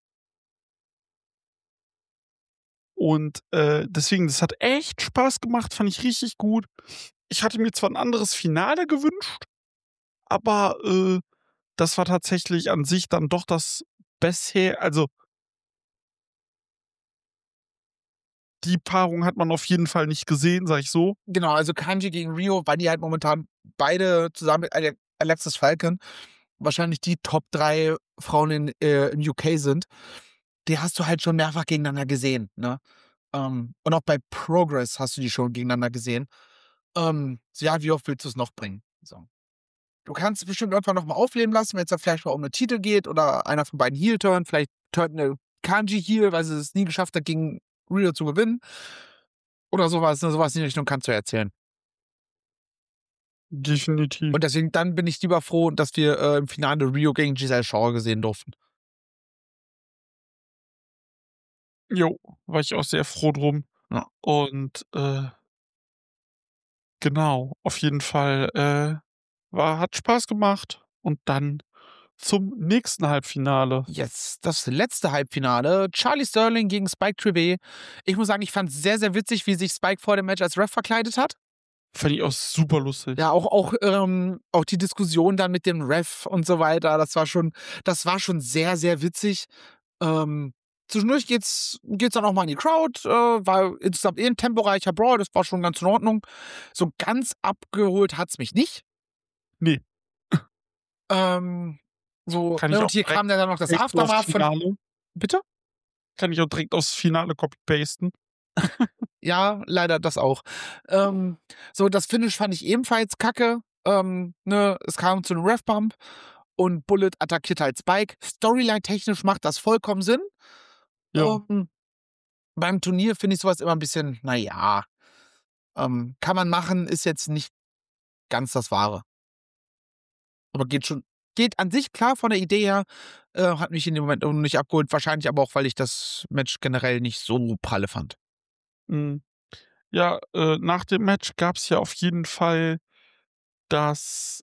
C: Und, deswegen, das hat echt Spaß gemacht, fand ich richtig gut. Ich hatte mir zwar ein anderes Finale gewünscht, aber, das war tatsächlich an sich dann doch das bisher, also die Paarung hat man auf jeden Fall nicht gesehen, sage ich so.
B: Genau, also Kanji gegen Rio, weil die halt momentan beide zusammen mit Alexis Falcon wahrscheinlich die Top 3 Frauen in UK sind. Die hast du halt schon mehrfach gegeneinander gesehen, ne? Und auch bei Progress hast du die schon gegeneinander gesehen. So, ja, wie oft willst du es noch bringen? So. Du kannst es bestimmt irgendwann noch mal aufleben lassen, wenn es da vielleicht mal um einen Titel geht oder einer von beiden Heel-Turn. Vielleicht turnt eine Kanji Heel, weil sie es nie geschafft hat, gegen Rio zu gewinnen. Oder sowas, ne? Sowas in die Richtung kannst du erzählen.
C: Definitiv.
B: Und deswegen, dann bin ich lieber froh, dass wir im Finale Rio gegen Giselle Shaw gesehen durften.
C: Jo, war ich auch sehr froh drum.
B: Ja.
C: Und, genau, auf jeden Fall, hat Spaß gemacht. Und dann zum nächsten Halbfinale.
B: Jetzt das letzte Halbfinale. Charlie Sterling gegen Spike Trivet. Ich muss sagen, ich fand es sehr, sehr witzig, wie sich Spike vor dem Match als Ref verkleidet hat.
C: Fand ich auch super lustig.
B: Ja, auch die Diskussion dann mit dem Ref und so weiter, das war schon sehr, sehr witzig. Zwischendurch geht's dann auch mal in die Crowd, war insgesamt ein temporeicher Brawl, das war schon ganz in Ordnung. So ganz abgeholt hat's mich nicht.
C: Nee.
B: So,
C: Kann
B: ne,
C: ich
B: und
C: auch
B: hier kam dann noch das
C: direkt aufs
B: Aftermath von.
C: Finale.
B: Bitte?
C: Kann ich auch direkt aufs Finale copy-pasten.
B: Ja, leider das auch. So, das Finish fand ich ebenfalls kacke. Ne, es kam zu einem Ref-Bump und Bullet attackiert halt Spike. Storyline-technisch macht das vollkommen Sinn.
C: Ja.
B: Beim Turnier finde ich sowas immer ein bisschen, naja, kann man machen, ist jetzt nicht ganz das Wahre. Aber geht an sich klar von der Idee her, hat mich in dem Moment nicht abgeholt. Wahrscheinlich aber auch, weil ich das Match generell nicht so pralle fand.
C: Mhm. Ja, nach dem Match gab's ja auf jeden Fall das,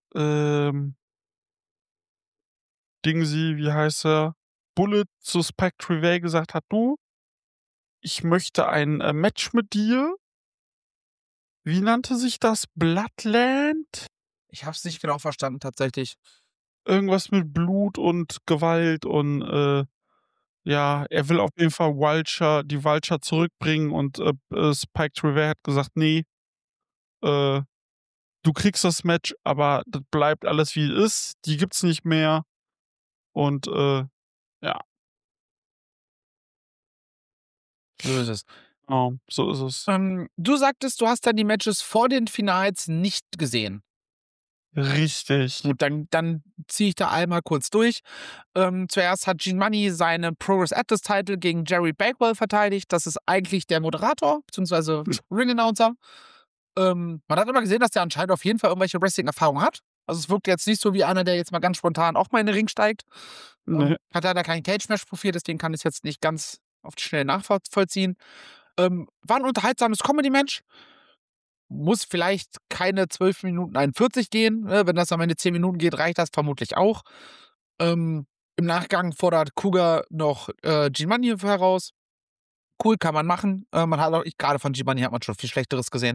C: Dingsy, wie heißt er? Bullet zu Spike Trivet gesagt hat: „Du, ich möchte ein, Match mit dir." Wie nannte sich das? Bloodland?
B: Ich habe es nicht genau verstanden, tatsächlich.
C: Irgendwas mit Blut und Gewalt und, ja, er will auf jeden Fall die Vulture zurückbringen und, Spike Trivet hat gesagt: „Ne, äh, du kriegst das Match, aber das bleibt alles wie es ist. Die gibt's nicht mehr." Und, ja,
B: So ist es.
C: genau, so ist es.
B: Du sagtest, du hast dann die Matches vor den Finals nicht gesehen.
C: Richtig.
B: Gut, dann ziehe ich da einmal kurz durch. Zuerst hat Gene Money seine Progress Atlas Title gegen Jerry Bagwell verteidigt. Das ist eigentlich der Moderator, beziehungsweise Ring-Announcer. Man hat aber gesehen, dass der anscheinend auf jeden Fall irgendwelche Wrestling-Erfahrung hat. Also es wirkt jetzt nicht so wie einer, der jetzt mal ganz spontan auch mal in den Ring steigt.
C: Ne.
B: Hat leider kein Cage-Match-Profil, deswegen kann ich es jetzt nicht ganz auf die Schnelle nachvollziehen. War ein unterhaltsames Comedy-Match. Muss vielleicht keine 12 Minuten 41 gehen. Wenn das am Ende 10 Minuten geht, reicht das vermutlich auch. Im Nachgang fordert Cougar noch G-Money heraus. Cool, kann man machen. Man hat auch, gerade von G-Money hat man schon viel Schlechteres gesehen.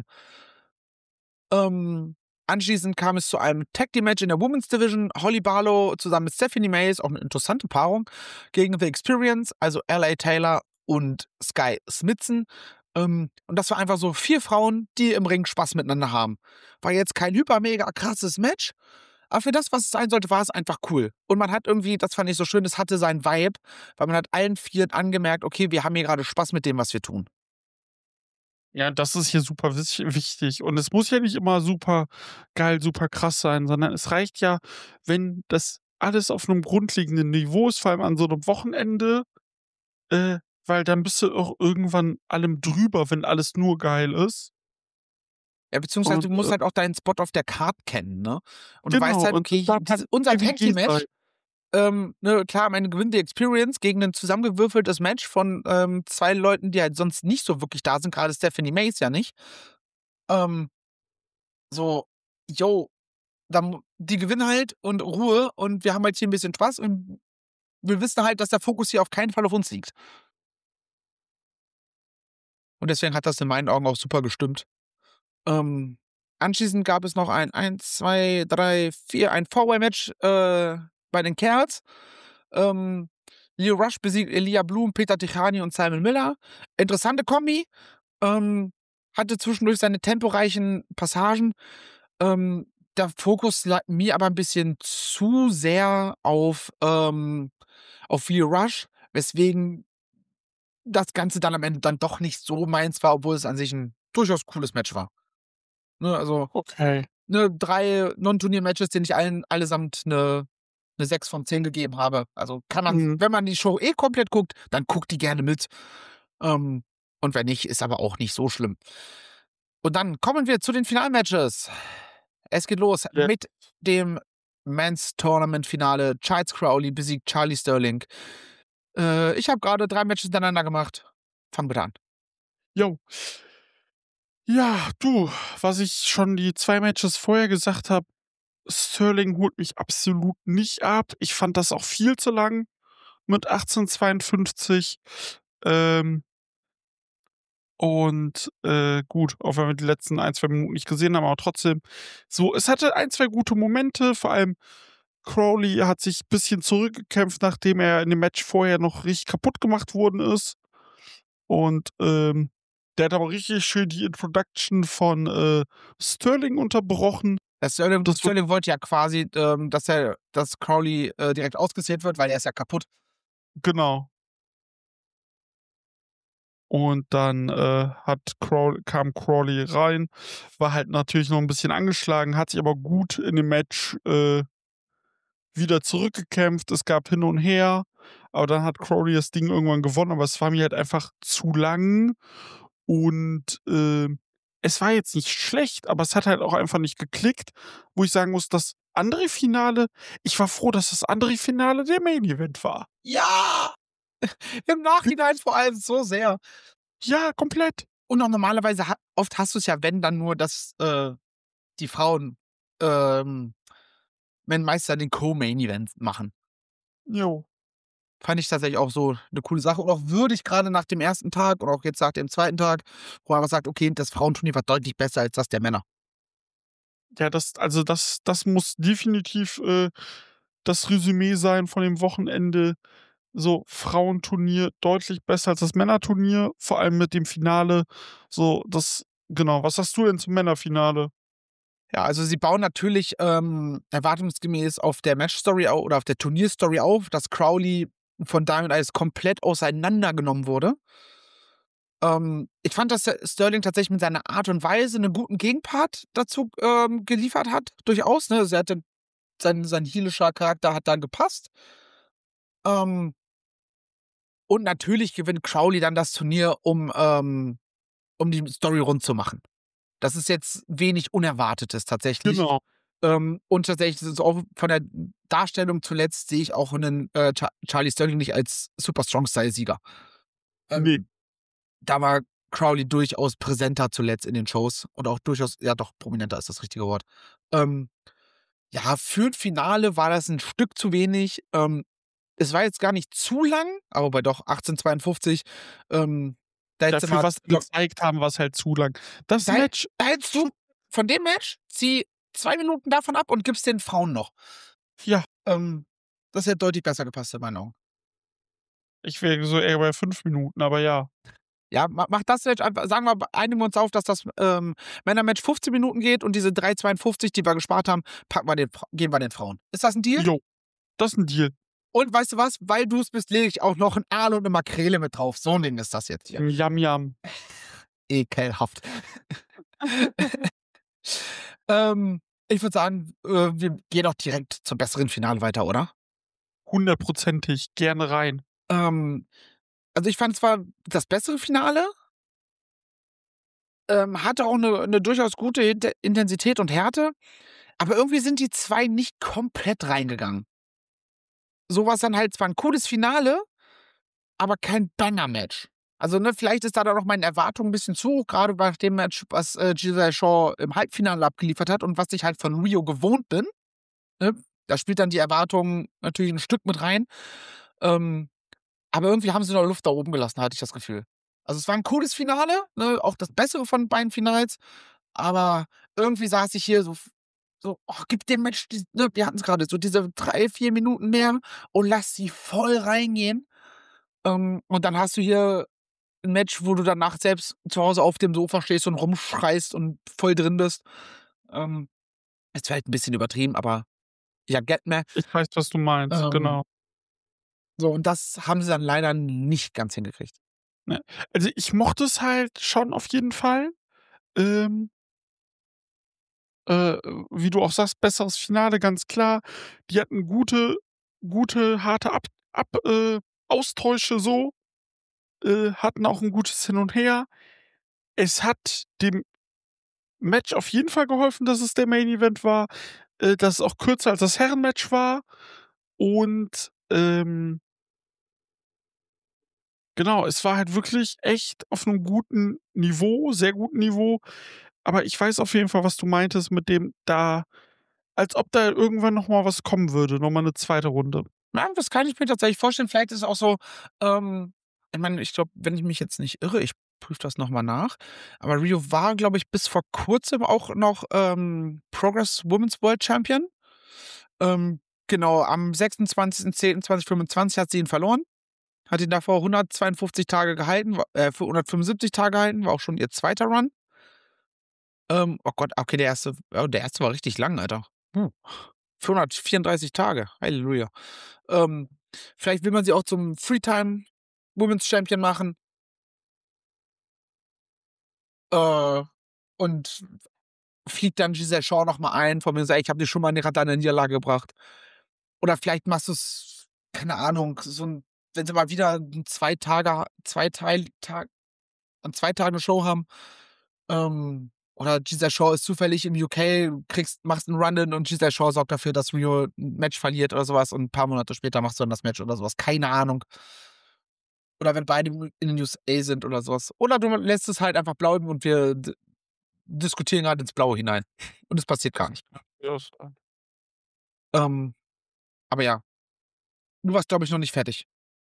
B: Anschließend kam es zu einem Tag Team Match in der Women's Division. Holly Barlow zusammen mit Stephanie Mays, auch eine interessante Paarung, gegen The Experience, also L.A. Taylor und Sky Smithson. Und das war einfach so 4 Frauen, die im Ring Spaß miteinander haben. War jetzt kein hyper-mega krasses Match, aber für das, was es sein sollte, war es einfach cool. Und man hat irgendwie, das fand ich so schön, es hatte seinen Vibe, weil man hat allen 4 angemerkt, okay, wir haben hier gerade Spaß mit dem, was wir tun.
C: Ja, das ist hier super wichtig. Und es muss ja nicht immer super geil, super krass sein, sondern es reicht ja, wenn das alles auf einem grundlegenden Niveau ist, vor allem an so einem Wochenende, äh, weil dann bist du auch irgendwann allem drüber, wenn alles nur geil ist.
B: Ja, beziehungsweise
C: Und,
B: du musst halt auch deinen Spot auf der Card kennen, ne? Und du weißt
C: genau,
B: halt,
C: und
B: okay,
C: das darf halt
B: unser Tag Team
C: PWG
B: Match,
C: sein.
B: ne, klar, am Ende gewinnt die Experience gegen ein zusammengewürfeltes Match von 2 Leuten, die halt sonst nicht so wirklich da sind, gerade Stephanie Mays ja nicht. Ähm, so, yo, die gewinnen halt und Ruhe und wir haben halt hier ein bisschen Spaß und wir wissen halt, dass der Fokus hier auf keinen Fall auf uns liegt. Und deswegen hat das in meinen Augen auch super gestimmt. Anschließend gab es noch ein 1, 2, 3, 4, ein Four-Way-Match bei den Kerls. Leo Rush besiegt Elia Blum, Peter Tichani und Simon Miller. Interessante Kombi. Hatte zwischendurch seine temporeichen Passagen. Der Fokus lag mir aber ein bisschen zu sehr auf Leo Rush, weswegen das Ganze dann am Ende dann doch nicht so meins war, obwohl es an sich ein durchaus cooles Match war. Ne, also
C: Okay.
B: 3 Non-Turnier-Matches, denen ich allesamt eine 6 von 10 gegeben habe. Also kann man, wenn man die Show komplett guckt, dann guckt die gerne mit. Und wenn nicht, ist aber auch nicht so schlimm. Und dann kommen wir zu den Finalmatches. Es geht los
C: Ja.
B: mit dem Men's Tournament-Finale. Charles Crowley besiegt Charlie Sterling. Ich habe gerade 3 Matches hintereinander gemacht. Fang bitte an.
C: Jo. Ja, du, was ich schon die 2 Matches vorher gesagt habe, Sterling holt mich absolut nicht ab. Ich fand das auch viel zu lang mit 18:52. Gut, auch wenn wir die letzten 1, 2 Minuten nicht gesehen haben, aber trotzdem so, es hatte 1, 2 gute Momente, vor allem Crowley hat sich ein bisschen zurückgekämpft, nachdem er in dem Match vorher noch richtig kaputt gemacht worden ist. Und, der hat aber richtig schön die Introduction von, Sterling unterbrochen.
B: Sterling
C: Das war
B: wollte ja quasi, dass Crowley direkt ausgezählt wird, weil er ist ja kaputt.
C: genau. Und dann, kam Crawley rein, war halt natürlich noch ein bisschen angeschlagen, hat sich aber gut in dem Match, wieder zurückgekämpft. Es gab hin und her, aber dann hat Crowley das Ding irgendwann gewonnen, aber es war mir halt einfach zu lang und, es war jetzt nicht schlecht, aber es hat halt auch einfach nicht geklickt, wo ich sagen muss, das andere Finale, ich war froh, dass das andere Finale der Main Event war.
B: Ja! Im Nachhinein vor allem so sehr.
C: Ja, komplett.
B: Und auch normalerweise, oft hast du es ja, wenn dann nur, dass die Frauen, wenn Meister den Co-Main-Event machen.
C: Jo.
B: Fand ich tatsächlich auch so eine coole Sache und auch würdig gerade nach dem ersten Tag und auch jetzt nach dem zweiten Tag, wo man einfach sagt, okay, das Frauenturnier war deutlich besser als das der Männer.
C: Ja, das muss definitiv, das Resümee sein von dem Wochenende. So, Frauenturnier deutlich besser als das Männerturnier, vor allem mit dem Finale. So, das genau. Was sagst du denn zum Männerfinale?
B: Ja, also sie bauen natürlich erwartungsgemäß auf der Match-Story oder auf der Turnier-Story auf, dass Crowley von Diamond Eyes komplett auseinandergenommen wurde. Ich fand, dass der Sterling tatsächlich mit seiner Art und Weise einen guten Gegenpart dazu geliefert hat, durchaus. Ne? Also er hatte sein heelischer Charakter hat da gepasst. Und natürlich gewinnt Crowley dann das Turnier, um die Story rund zu machen. Das ist jetzt wenig Unerwartetes tatsächlich.
C: Genau.
B: Und tatsächlich ist es auch von der Darstellung zuletzt, sehe ich auch einen Charlie Sterling nicht als Super Strong Style-Sieger.
C: Nee.
B: Da war Crowley durchaus präsenter zuletzt in den Shows und auch durchaus, ja doch, prominenter ist das richtige Wort. Ja, für ein Finale war das ein Stück zu wenig. Es war jetzt gar nicht zu lang, aber bei doch 18:52. Da hättest du
C: Dafür,
B: mal,
C: was sie gezeigt haben, war's halt zu lang. Das Match
B: da hättest du von dem Match, zieh 2 Minuten davon ab und gibst den Frauen noch.
C: ja,
B: Das hätte deutlich besser gepasst in meinen Augen.
C: ich wäre so eher bei 5 Minuten, aber ja.
B: Ja, mach das Match einfach, sagen wir, einigen wir uns auf, dass das Männermatch 15 Minuten geht und diese 3,52, die wir gespart haben, geben wir den Frauen. Ist das ein Deal?
C: Jo, das ist ein Deal.
B: Und weißt du was? Weil du es bist, lege ich auch noch ein Aal und eine Makrele mit drauf. So ein Ding ist das jetzt hier.
C: Yam, yam.
B: Ekelhaft. Ich würde sagen, wir gehen auch direkt zum besseren Finale weiter, oder?
C: 100%ig. Gerne rein.
B: Also ich fand zwar das bessere Finale, hatte auch eine durchaus gute Intensität und Härte, aber irgendwie sind die zwei nicht komplett reingegangen. So war es dann halt zwar ein cooles Finale, aber kein Banger-Match. Also, ne, vielleicht ist da dann noch meine Erwartung ein bisschen zu hoch, gerade bei dem Match, was Giselle Shaw im Halbfinale abgeliefert hat und was ich halt von Rio gewohnt bin. Ne? Da spielt dann die Erwartung natürlich ein Stück mit rein. Aber irgendwie haben sie noch Luft da oben gelassen, hatte ich das Gefühl. Also es war ein cooles Finale, ne? Auch das bessere von beiden Finals. Aber irgendwie saß ich hier so, gib dem Match, ne, wir hatten es gerade, so diese 3, 4 Minuten mehr und lass sie voll reingehen. Und dann hast du hier ein Match, wo du danach selbst zu Hause auf dem Sofa stehst und rumschreist und voll drin bist. Ist vielleicht ein bisschen übertrieben, aber ja, get me.
C: Ich weiß, was du meinst, genau.
B: So, und das haben sie dann leider nicht ganz hingekriegt.
C: Ne, also ich mochte es halt schon auf jeden Fall. Wie du auch sagst, besseres Finale, ganz klar. Die hatten gute, harte Austausche so, hatten auch ein gutes Hin und Her. Es hat dem Match auf jeden Fall geholfen, dass es der Main Event war, dass es auch kürzer als das Herrenmatch war und, genau, es war halt wirklich echt auf einem guten Niveau, sehr guten Niveau. Aber ich weiß auf jeden Fall, was du meintest mit dem da, als ob da irgendwann noch mal was kommen würde, noch mal 'ne zweite Runde.
B: Ja, das kann ich mir tatsächlich vorstellen. Vielleicht ist es auch so, ich meine, ich glaube, wenn ich mich jetzt nicht irre, ich prüfe das noch mal nach, aber Rio war, glaube ich, bis vor Kurzem auch noch, Progress Women's World Champion. Genau, am 26.10.2025 hat sie ihn verloren, hat ihn davor 152 Tage gehalten, für 175 Tage gehalten, war auch schon ihr zweiter Run. Oh Gott, okay, der erste war richtig lang, Alter. 434 Tage, Halleluja. Ähm, Vielleicht will man sie auch zum Freetime Women's Champion machen. Und fliegt dann Giselle Shaw noch mal ein, von mir sagt: „Ich habe dich schon mal in eine Niederlage gebracht." Oder vielleicht machst du's, keine Ahnung, wenn sie mal wieder 'n 2 Tage 2 Teiltag an 2 Tagen 'ne Show haben, oder Giselle Shaw ist zufällig im UK, machst 'n Run-In und Giselle Shaw sorgt dafür, dass Rio 'n Match verliert oder so was und 'n paar Monate später machst du dann das Match oder so was. Keine Ahnung. Oder wenn beide in den USA sind oder so was. Oder du lässt es halt einfach bleiben und wir diskutieren grad ins Blaue hinein. Und es passiert gar nicht.
C: Ja,
B: Ähm, aber ja, du warst, glaube ich, noch nicht fertig.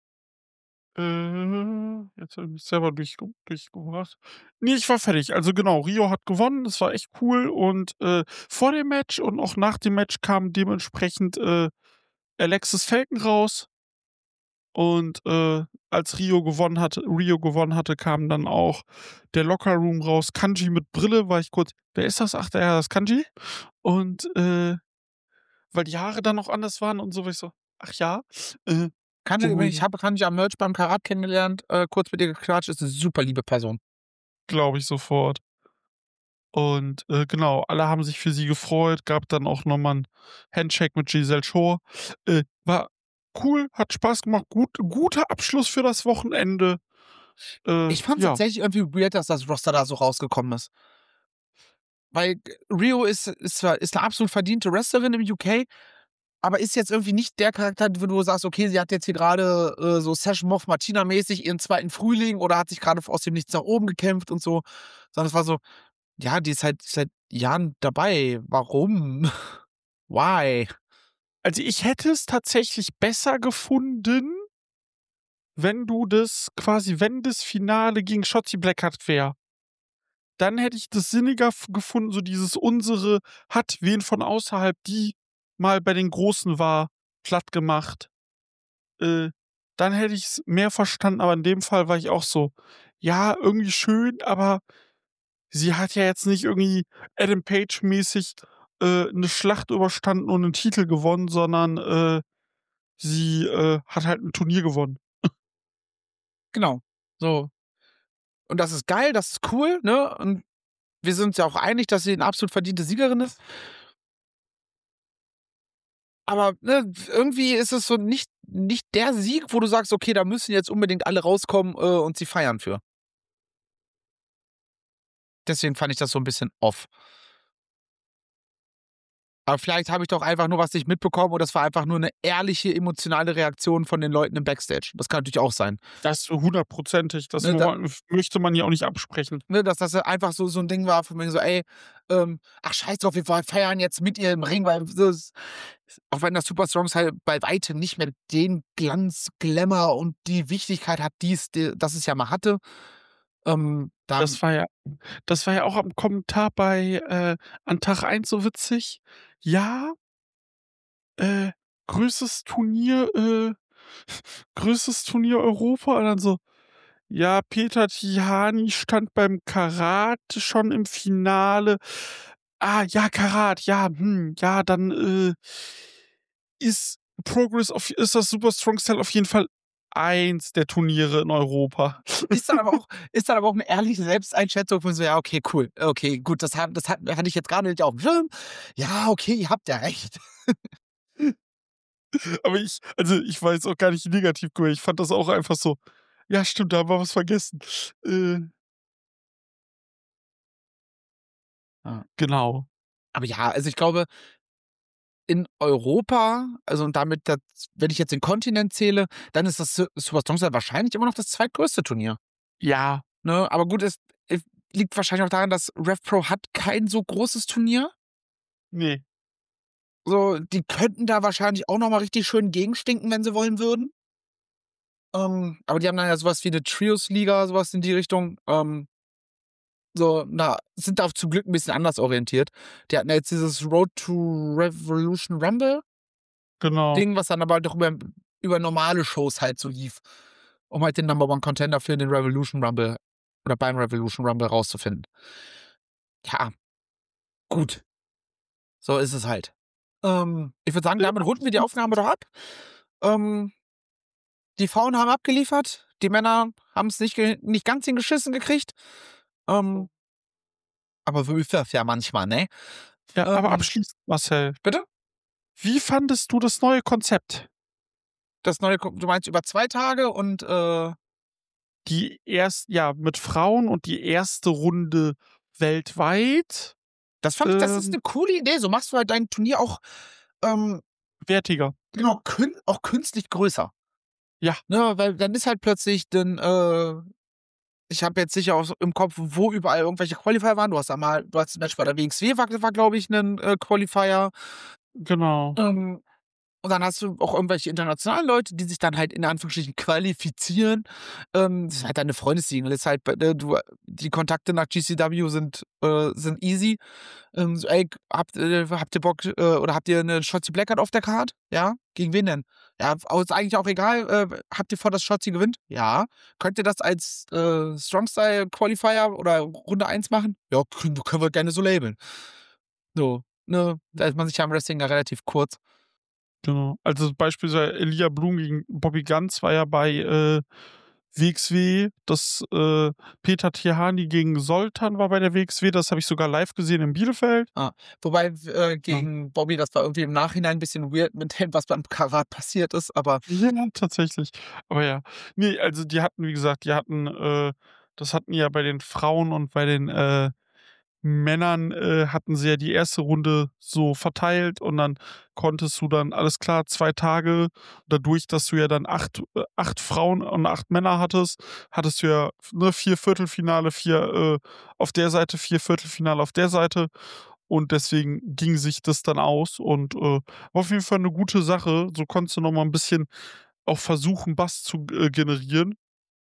C: jetzt habe ich mich selber durchgebracht. Ne, ich war fertig. Also genau, Rio hat gewonnen, das war echt cool und, vor dem Match und auch nach dem Match kam dementsprechend, Alexis Falcon raus und, als Rio gewonnen hatte, kam dann auch der Lockerroom raus. Kanji mit Brille, war ich kurz: „Wer ist das?" Ach, ja, das ist Kanji. Und, weil die Haare dann noch anders waren und so, war ich so: „Ach ja?" Äh,
B: Ich habe Kanji am Merch beim Karat kennengelernt, kurz mit ihr gequatscht, ist 'ne super liebe Person.
C: Glaube ich sofort. Und, genau, alle haben sich für sie gefreut, gab dann auch noch mal 'n Handshake mit Giselle Shaw. War cool, hat Spaß gemacht, guter Abschluss für das Wochenende.
B: Ich fand's
C: Ja.
B: tatsächlich irgendwie weird, dass das Roster da so rausgekommen ist. Weil Rio ist zwar 'ne absolut verdiente Wrestlerin im UK, aber ist jetzt irgendwie nicht der Charakter, wo du sagst: „Okay, sie hat jetzt hier grade, so Session Moth Martina-mäßig ihren zweiten Frühling oder hat sich grade aus dem Nichts nach oben gekämpft und so." Sondern es war so: „Ja, die ist halt seit Jahren dabei. Warum? Why?"
C: Also, ich hätte es tatsächlich besser gefunden, wenn das Finale gegen Shotzi Blackheart wäre. Dann hätte ich das sinniger gefunden, so dieses unsere hat wen von außerhalb, die mal bei den Großen war, plattgemacht. Äh, Dann hätte ich's mehr verstanden, aber in dem Fall war ich auch so: ja, irgendwie schön, aber sie hat ja jetzt nicht irgendwie Adam Page-mäßig, 'ne Schlacht überstanden und 'nen Titel gewonnen, sondern, sie, hat halt 'n Turnier gewonnen.
B: Genau. So. Und das ist geil, das ist cool, ne? Und wir sind uns ja auch einig, dass sie 'ne absolut verdiente Siegerin ist. Aber, ne, irgendwie ist es so nicht der Sieg, wo du sagst: „Okay, da müssen jetzt unbedingt alle rauskommen, und sie feiern für.“ Deswegen fand ich das so 'n bisschen off. Aber vielleicht habe ich doch einfach nur was nicht mitbekommen und das war einfach nur 'ne ehrliche emotionale Reaktion von den Leuten im Backstage. Das kann natürlich auch sein.
C: Das hundertprozentig, das
B: Ne, da
C: möchte man ja auch nicht absprechen.
B: ne, dass das einfach so 'n Ding war von wegen so: „Ey, ach scheiß drauf, wir feiern jetzt mit ihr im Ring“, weil so auch wenn das Super Strong Style bei Weitem nicht mehr den Glanz, Glamour und die Wichtigkeit hat, das es ja mal hatte. Da
C: Das war ja das war ja auch am Kommentar bei, an Tag eins so witzig. Ja, äh, größtes Turnier, größtes Turnier Europa und dann so: „Ja, Peter Tihani stand beim Karat schon im Finale. Ah, ja, Karat, ja, ja, dann, ist das Super Strong Style auf jeden Fall eins der Turniere in Europa.“
B: ist dann aber auch 'ne ehrliche Selbsteinschätzung von so: „Ja, okay, cool. Okay, gut, hatte ich jetzt grade nicht aufm Schirm. Ja, okay, ihr habt ja recht.“
C: Aber ich war jetzt auch gar nicht negativ gemeint. Ich fand das auch einfach so: „Ja, stimmt, da haben wir was vergessen.“ Äh,
B: Ja.
C: genau.
B: Aber ja, also ich glaube, in Europa, also und damit das wenn ich jetzt den Kontinent zähle, dann ist das Super Strong Style wahrscheinlich immer noch das zweitgrößte Turnier,
C: Ja,
B: ne? Aber gut, es liegt wahrscheinlich auch daran, dass RevPro hat kein so großes Turnier.
C: ne,
B: So, die könnten da wahrscheinlich auch noch mal richtig schön gegenstinken, wenn sie wollen würden. Aber die haben dann ja so was wie 'ne Trios-Liga, so was in die Richtung. So, sind da zum Glück 'n bisschen anders orientiert. Die hatten ja jetzt dieses Road to Revolution Rumble
C: genau,
B: Ding, was dann aber doch über normale Shows halt so lief, um halt den Number One Contender für den Revolution Rumble oder beim Revolution Rumble rauszufinden. Ja, gut, so ist es halt. Ich würde sagen, damit runden wir die Aufnahme doch ab. Ähm, die Frauen haben abgeliefert, die Männer haben's nicht ganz hingeschissen gekriegt. Ähm, aber so ist das ja manchmal, ne?
C: ja, aber
B: Ähm,
C: abschließend, Marcel,
B: bitte?
C: wie fandest du das neue Konzept?
B: Das neue Ko Du meinst über 2 Tage und,
C: Mit Frauen und die erste Runde weltweit,
B: das ist
C: ähm,
B: 'ne coole Idee. So machst du halt dein Turnier auch, ähm,
C: wertiger.
B: genau, auch künstlich größer,
C: Ja,
B: ne? Weil dann ist halt plötzlich ich habe jetzt sicher auch so im Kopf, wo überall irgendwelche Qualifier waren. Du hast das Match bei der WXW war, glaube ich, 'nen, Qualifier.
C: genau,
B: Ähm Und dann hast du auch irgendwelche internationalen Leute, die sich dann halt in Anführungsstrichen qualifizieren. Das ist halt deine Freundesliga. Das ist halt die Kontakte nach GCW sind easy. So: „Ey, habt ihr Bock, oder habt ihr 'ne Shotzi Blackheart auf der Card?“ „Ja.“ „Gegen wen denn?“ „Ja, ist eigentlich auch egal. Habt ihr vor, dass Shotzi gewinnt?“ „Ja.“ „Könnt ihr das als, Strong-Style Qualifier oder Runde eins machen?“ „Ja, können wir gerne so labeln.“ So, ne? Da ist man sich ja im Wrestling ja relativ kurz.
C: genau. Also, beispielsweise Elia Blum gegen Bobby Guns war ja bei, WXW. Peter Tihanyi gegen Soltan war bei der WXW. Das habe ich sogar live gesehen in Bielefeld.
B: Ah, wobei,
C: Ja.
B: gegen Bobby, das war irgendwie im Nachhinein 'n bisschen weird mit dem, was beim Karat passiert ist, aber
C: Ja, tatsächlich. Aber ja. Ne, also die hatten, wie gesagt, das hatten die ja bei den Frauen und bei den, Männern, hatten sie ja die erste Runde so verteilt und dann konntest du dann alles klar, 2 Tage dadurch, dass du ja dann 8 Frauen und 8 Männer hattest du ja, ne, 4 Viertelfinale, 4, auf der Seite, 4 Viertelfinale auf der Seite und deswegen ging sich das dann aus und, war auf jeden Fall 'ne gute Sache. So konntest du noch mal 'n bisschen auch versuchen, Bass zu, generieren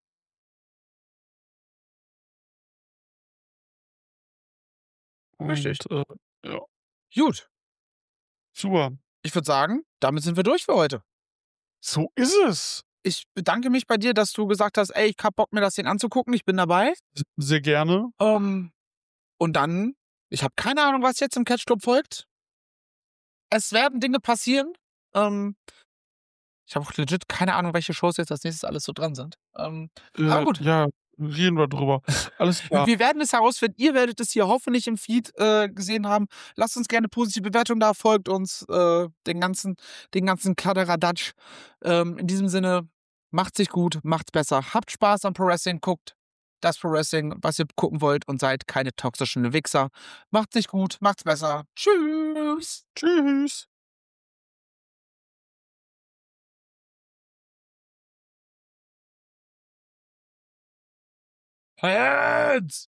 B: richtig.
C: und, ja,
B: Gut,
C: super.
B: ich würde sagen, damit sind wir durch für heute.
C: So ist es.
B: ich bedanke mich bei dir, dass du gesagt hast, ey, ich hab Bock, mir das Ding anzugucken, ich bin dabei.
C: Sehr gerne.
B: Und dann, ich habe keine Ahnung, was jetzt im Catch Club folgt. Es werden Dinge passieren. Ich habe auch legit keine Ahnung, welche Shows jetzt als nächstes alles so dran sind. Aber gut.
C: Ja, reden wir drüber. Alles klar.
B: Wir werden es herausfinden. Ihr werdet es hier hoffentlich im Feed gesehen haben. Lasst uns gerne positive Bewertung da, folgt uns den ganzen Kladderadatsch. In diesem Sinne, macht's sich gut, macht's besser. Habt Spaß am Pro Wrestling, guckt das Pro Wrestling, was ihr gucken wollt und seid keine toxischen Wichser. Macht's sich gut, macht's besser. Tschüss.
C: Tschüss.
B: Hands!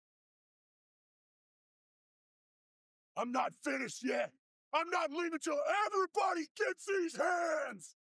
D: I'm not finished yet. I'm not leaving till everybody gets these hands.